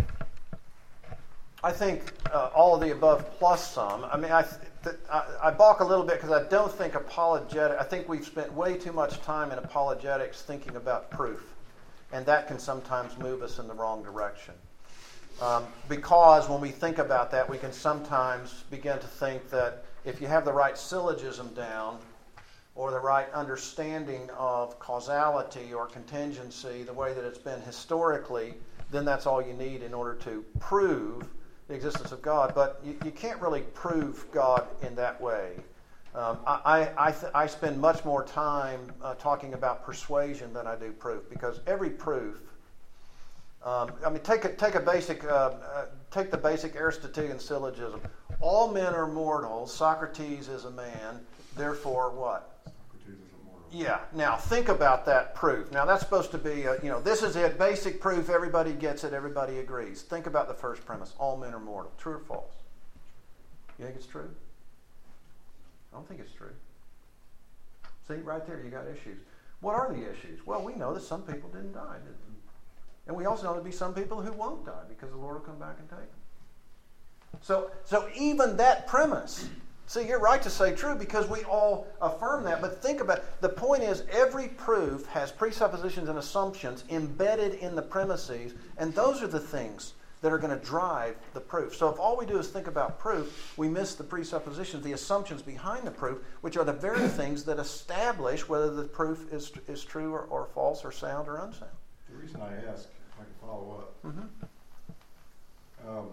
I think uh, all of the above plus some. I mean, I, th- I, I balk a little bit because I don't think apologetic. I think we've spent way too much time in apologetics thinking about proof, and that can sometimes move us in the wrong direction. Um, because when we think about that, we can sometimes begin to think that if you have the right syllogism down, or the right understanding of causality or contingency, the way that it's been historically, then that's all you need in order to prove the existence of God. But you, you can't really prove God in that way. Um, I, I, th- I spend much more time uh, talking about persuasion than I do proof, because every proof, um, I mean, take a, take a basic, uh, uh, take the basic Aristotelian syllogism. All men are mortals. Socrates is a man. Therefore, what? Yeah. Now think about that proof. Now that's supposed to be, a, you know, this is it. Basic proof. Everybody gets it. Everybody agrees. Think about the first premise. All men are mortal. True or false? You think it's true? I don't think it's true. See, right there, you got issues. What are the issues? Well, we know that some people didn't die, didn't they? And we also know there'll be some people who won't die because the Lord will come back and take them. So, so even that premise. See, you're right to say true because we all affirm that, but think about it. The point is every proof has presuppositions and assumptions embedded in the premises, and those are the things that are going to drive the proof. So if all we do is think about proof, we miss the presuppositions, the assumptions behind the proof, which are the very things that establish whether the proof is, is true or, or false or sound or unsound. The reason I ask, if I can follow up, Mm-hmm. um,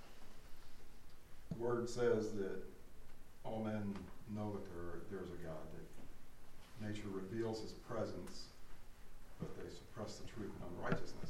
the word says that all men know that there, there's a God, that nature reveals his presence, but they suppress the truth and unrighteousness.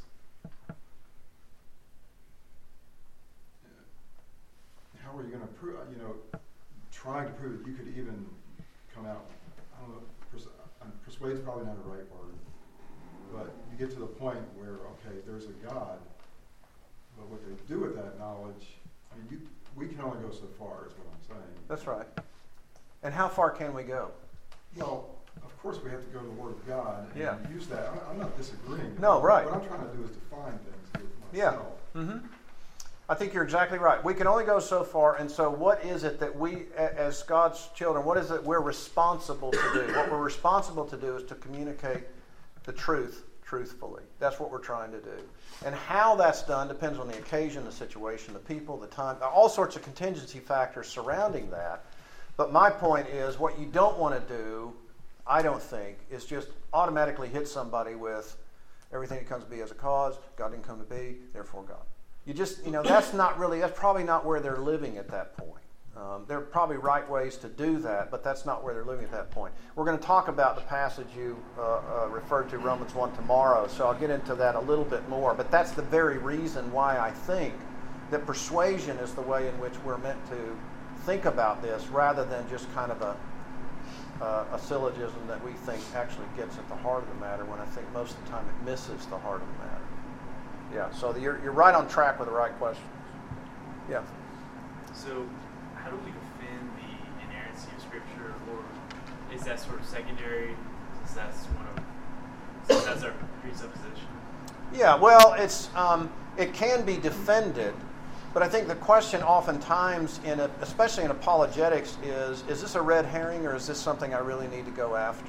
How are you going to prove, you know, trying to prove that you could even come out, I don't know, pers- persuade's probably not a right word, but you get to the point where, okay, there's a God, but what they do with that knowledge, I mean, you, we can only go so far, is what I'm saying. That's right. And how far can we go? Well, of course we have to go to the Word of God and Yeah. use that. I'm, I'm not disagreeing. No, right. What I'm trying to do is define things here for Yeah. myself. Mm-hmm. I think you're exactly right. We can only go so far, and so what is it that we, as God's children, what is it we're responsible to do? What we're responsible to do is to communicate the truth truthfully. That's what we're trying to do. And how that's done depends on the occasion, the situation, the people, the time, all sorts of contingency factors surrounding that. But my point is, what you don't want to do, I don't think, is just automatically hit somebody with everything that comes to be as a cause, God didn't come to be, therefore God. You just, you know, that's not really, that's probably not where they're living at that point. Um, there are probably right ways to do that, but that's not where they're living at that point. We're going to talk about the passage you uh, uh, referred to, Romans one, tomorrow, so I'll get into that a little bit more. But that's the very reason why I think that persuasion is the way in which we're meant to think about this, rather than just kind of a, uh, a syllogism that we think actually gets at the heart of the matter, when I think most of the time it misses the heart of the matter. Yeah, so you're, you're right on track with the right questions. Yeah. So, how do we defend the inerrancy of Scripture, or is that sort of secondary, since that's one of, since that's our presupposition? Yeah, well, it's um, it can be defended, but I think the question oftentimes, in a, especially in apologetics, is: is this a red herring, or is this something I really need to go after?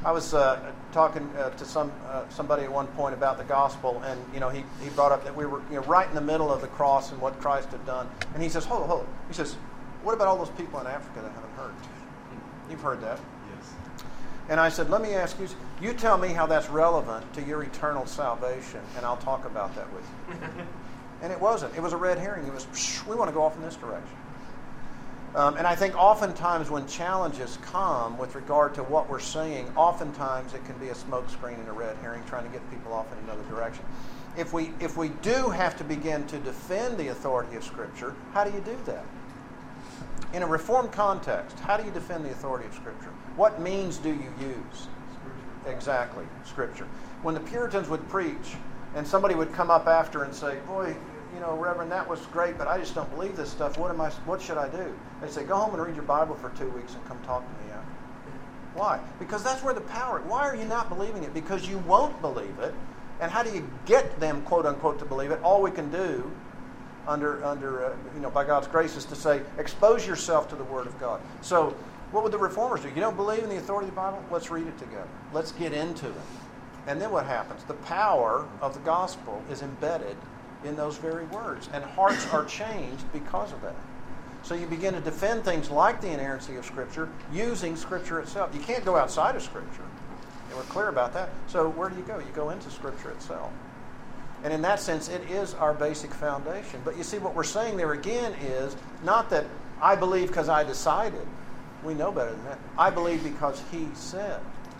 I was uh, talking uh, to some uh, somebody at one point about the gospel, and you know he, he brought up that we were you know right in the middle of the cross and what Christ had done, and he says, hold on, hold on. He says, what about all those people in Africa that haven't heard? You've heard that. Yes. And I said, let me ask you, you tell me how that's relevant to your eternal salvation, and I'll talk about that with you. And it wasn't. It was a red herring. It was, we want to go off in this direction. Um, and I think oftentimes when challenges come with regard to what we're saying, oftentimes it can be a smokescreen and a red herring trying to get people off in another direction. If we, if we do have to begin to defend the authority of Scripture, how do you do that? In a Reformed context, how do you defend the authority of Scripture? What means do you use? Scripture. Exactly, Scripture. When the Puritans would preach, and somebody would come up after and say, boy, you know, Reverend, that was great, but I just don't believe this stuff. What am I? What should I do? They say, go home and read your Bible for two weeks and come talk to me after. Why? Because that's where the power. Why are you not believing it? Because you won't believe it. And how do you get them, quote unquote, to believe it? All we can do, under under uh, you know, by God's grace, is to say, expose yourself to the Word of God. So, what would the Reformers do? You don't believe in the authority of the Bible? Let's read it together. Let's get into it. And then what happens? The power of the gospel is embedded in those very words. And hearts are changed because of that. So you begin to defend things like the inerrancy of Scripture using Scripture itself. You can't go outside of Scripture. And we're clear about that. So where do you go? You go into Scripture itself. And in that sense, it is our basic foundation. But you see, what we're saying there again is not that I believe because I decided. We know better than that. I believe because He said.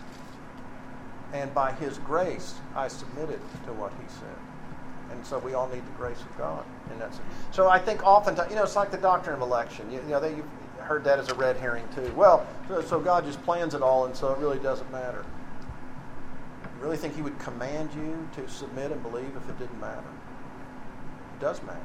And by His grace, I submitted to what He said. And so we all need the grace of God. And that's it. So I think oftentimes, you know, it's like the doctrine of election. You, you know, they, you've heard that as a red herring too. Well, so, so God just plans it all, and so it really doesn't matter. You really think He would command you to submit and believe if it didn't matter? It does matter.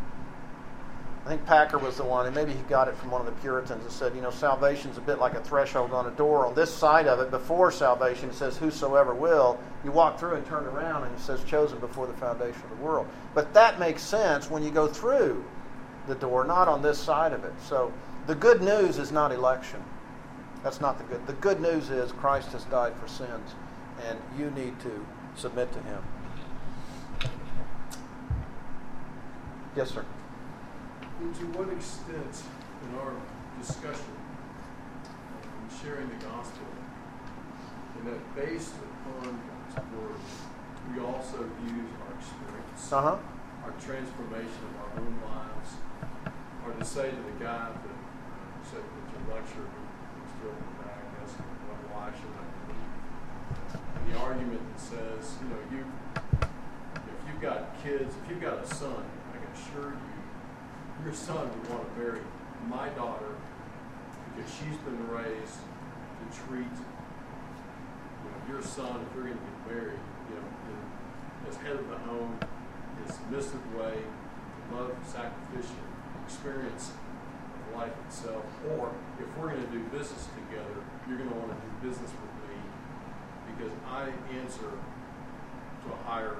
I think Packer was the one, and maybe he got it from one of the Puritans, that said, you know, salvation's a bit like a threshold on a door. On this side of it, before salvation, it says, whosoever will. You walk through and turn around, and it says, chosen before the foundation of the world. But that makes sense when you go through the door, not on this side of it. So the good news is not election. That's not the good. The good news is Christ has died for sins, and you need to submit to Him. Yes, sir. And to what extent in our discussion and sharing the gospel, and that based upon God's word, we also use our experience, Uh-huh. our transformation of our own lives, or to say to the guy that uh, said that your lecture was still in the bag, that's what why should I believe? And the argument that says, you know, you if you've got kids, if you've got a son, I can assure you, your son would want to marry my daughter because she's been raised to treat, you know, your son, if you're going to get married, you know, in, as head of the home, in a submissive way, to love, sacrificial experience of life itself. Or if we're going to do business together, you're going to want to do business with me because I answer to a higher,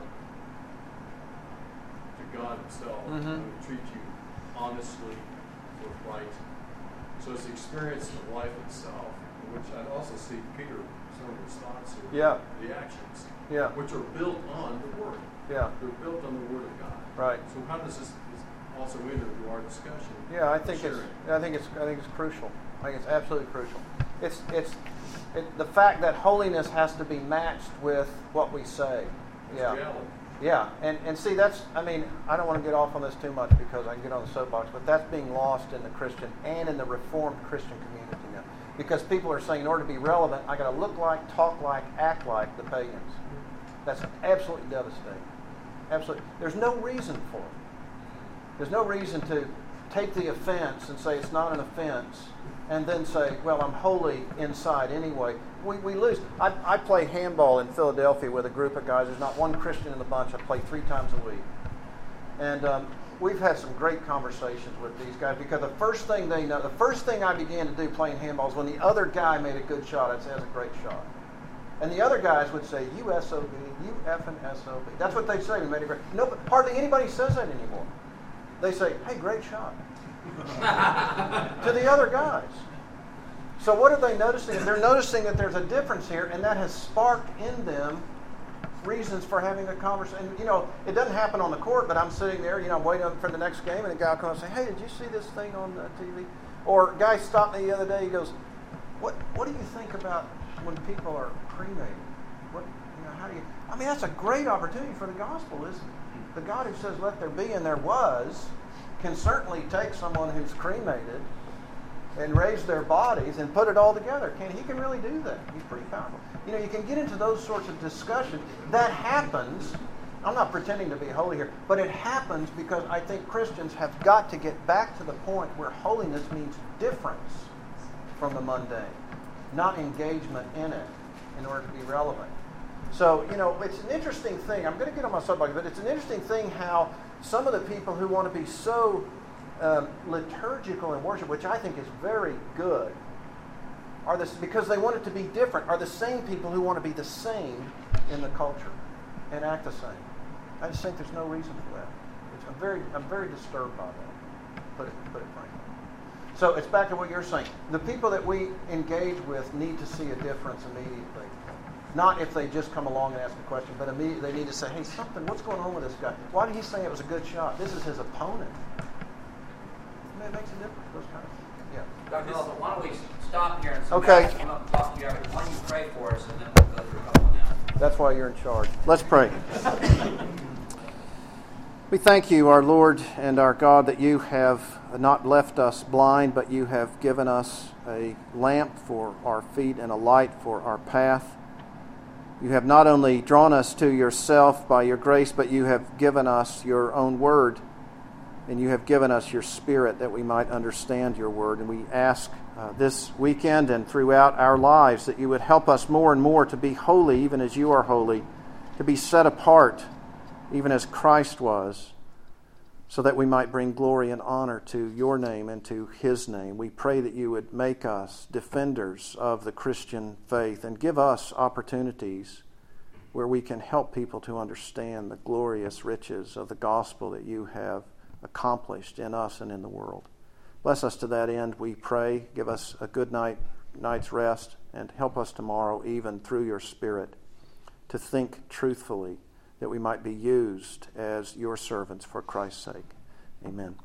to God Himself. Mm-hmm. I would treat you honestly, forthright. So it's the experience of life itself, which I'd also see Peter, some of his thoughts here, Yeah. the actions, Yeah. which are built on the Word. Yeah. They're built on the Word of God. Right. So how does this, this also enter into our discussion? Yeah, I think it's. Sharing? I think it's. I think it's crucial. I think it's absolutely crucial. It's. It's. It, the fact that holiness has to be matched with what we say. It's Yeah. reality. Yeah, and, and see, that's, I mean, I don't want to get off on this too much because I can get on the soapbox, but that's being lost in the Christian and in the Reformed Christian community now. Because people are saying in order to be relevant, I got to look like, talk like, act like the pagans. That's absolutely devastating. Absolutely. There's no reason for it. There's no reason to take the offense and say it's not an offense and then say, well, I'm holy inside anyway. We, we lose. I, I play handball in Philadelphia with a group of guys. There's not one Christian in the bunch. I play three times a week. And um, we've had some great conversations with these guys because the first thing they know, the first thing I began to do playing handball is when the other guy made a good shot, I'd say, that's a great shot. And the other guys would say, you S O B, you effing S O B. That's what they'd say to me. No, hardly anybody says that anymore. They say, hey, great shot. To the other guys. So what are they noticing? They're noticing that there's a difference here, and that has sparked in them reasons for having a conversation. You know, it doesn't happen on the court, but I'm sitting there, you know, I'm waiting for the next game, and a guy will come and say, hey, did you see this thing on the T V? Or a guy stopped me the other day, he goes, what What do you think about when people are cremated? What, you know, how do you, I mean, that's a great opportunity for the gospel, isn't it? The God who says, let there be, and there was, can certainly take someone who's cremated and raise their bodies and put it all together. Can he can really do that? He's pretty powerful. You know, you can get into those sorts of discussions. That happens. I'm not pretending to be holy here, but it happens because I think Christians have got to get back to the point where holiness means difference from the mundane, not engagement in it in order to be relevant. So, you know, it's an interesting thing. I'm going to get on my soapbox, but it's an interesting thing how some of the people who want to be so um, liturgical in worship, which I think is very good, are this because they want it to be different, are the same people who want to be the same in the culture and act the same. I just think there's no reason for that. It's, I'm very, I'm very disturbed by that. Put it, put it frankly. So it's back to what you're saying. The people that we engage with need to see a difference immediately. Not if they just come along and ask a question, but immediately they need to say, hey, something, what's going on with this guy? Why did he say it was a good shot? This is his opponent. I mean, it makes a difference, those kind of things. Yeah. Doctor Oliver, why don't we stop here and Okay. somebody come up and talk to you after. Why don't you pray for us and then we'll go through a couple now. That's why you're in charge. Let's pray. We thank you, our Lord and our God, that you have not left us blind, but you have given us a lamp for our feet and a light for our path. You have not only drawn us to yourself by your grace, but you have given us your own word, and you have given us your Spirit that we might understand your word. And we ask uh, this weekend and throughout our lives that you would help us more and more to be holy, even as you are holy, to be set apart, even as Christ was, so that we might bring glory and honor to your name and to his name. We pray that you would make us defenders of the Christian faith and give us opportunities where we can help people to understand the glorious riches of the gospel that you have accomplished in us and in the world. Bless us to that end, we pray. Give us a good night, night's rest, and help us tomorrow, even through your Spirit, to think truthfully, that we might be used as your servants for Christ's sake. Amen.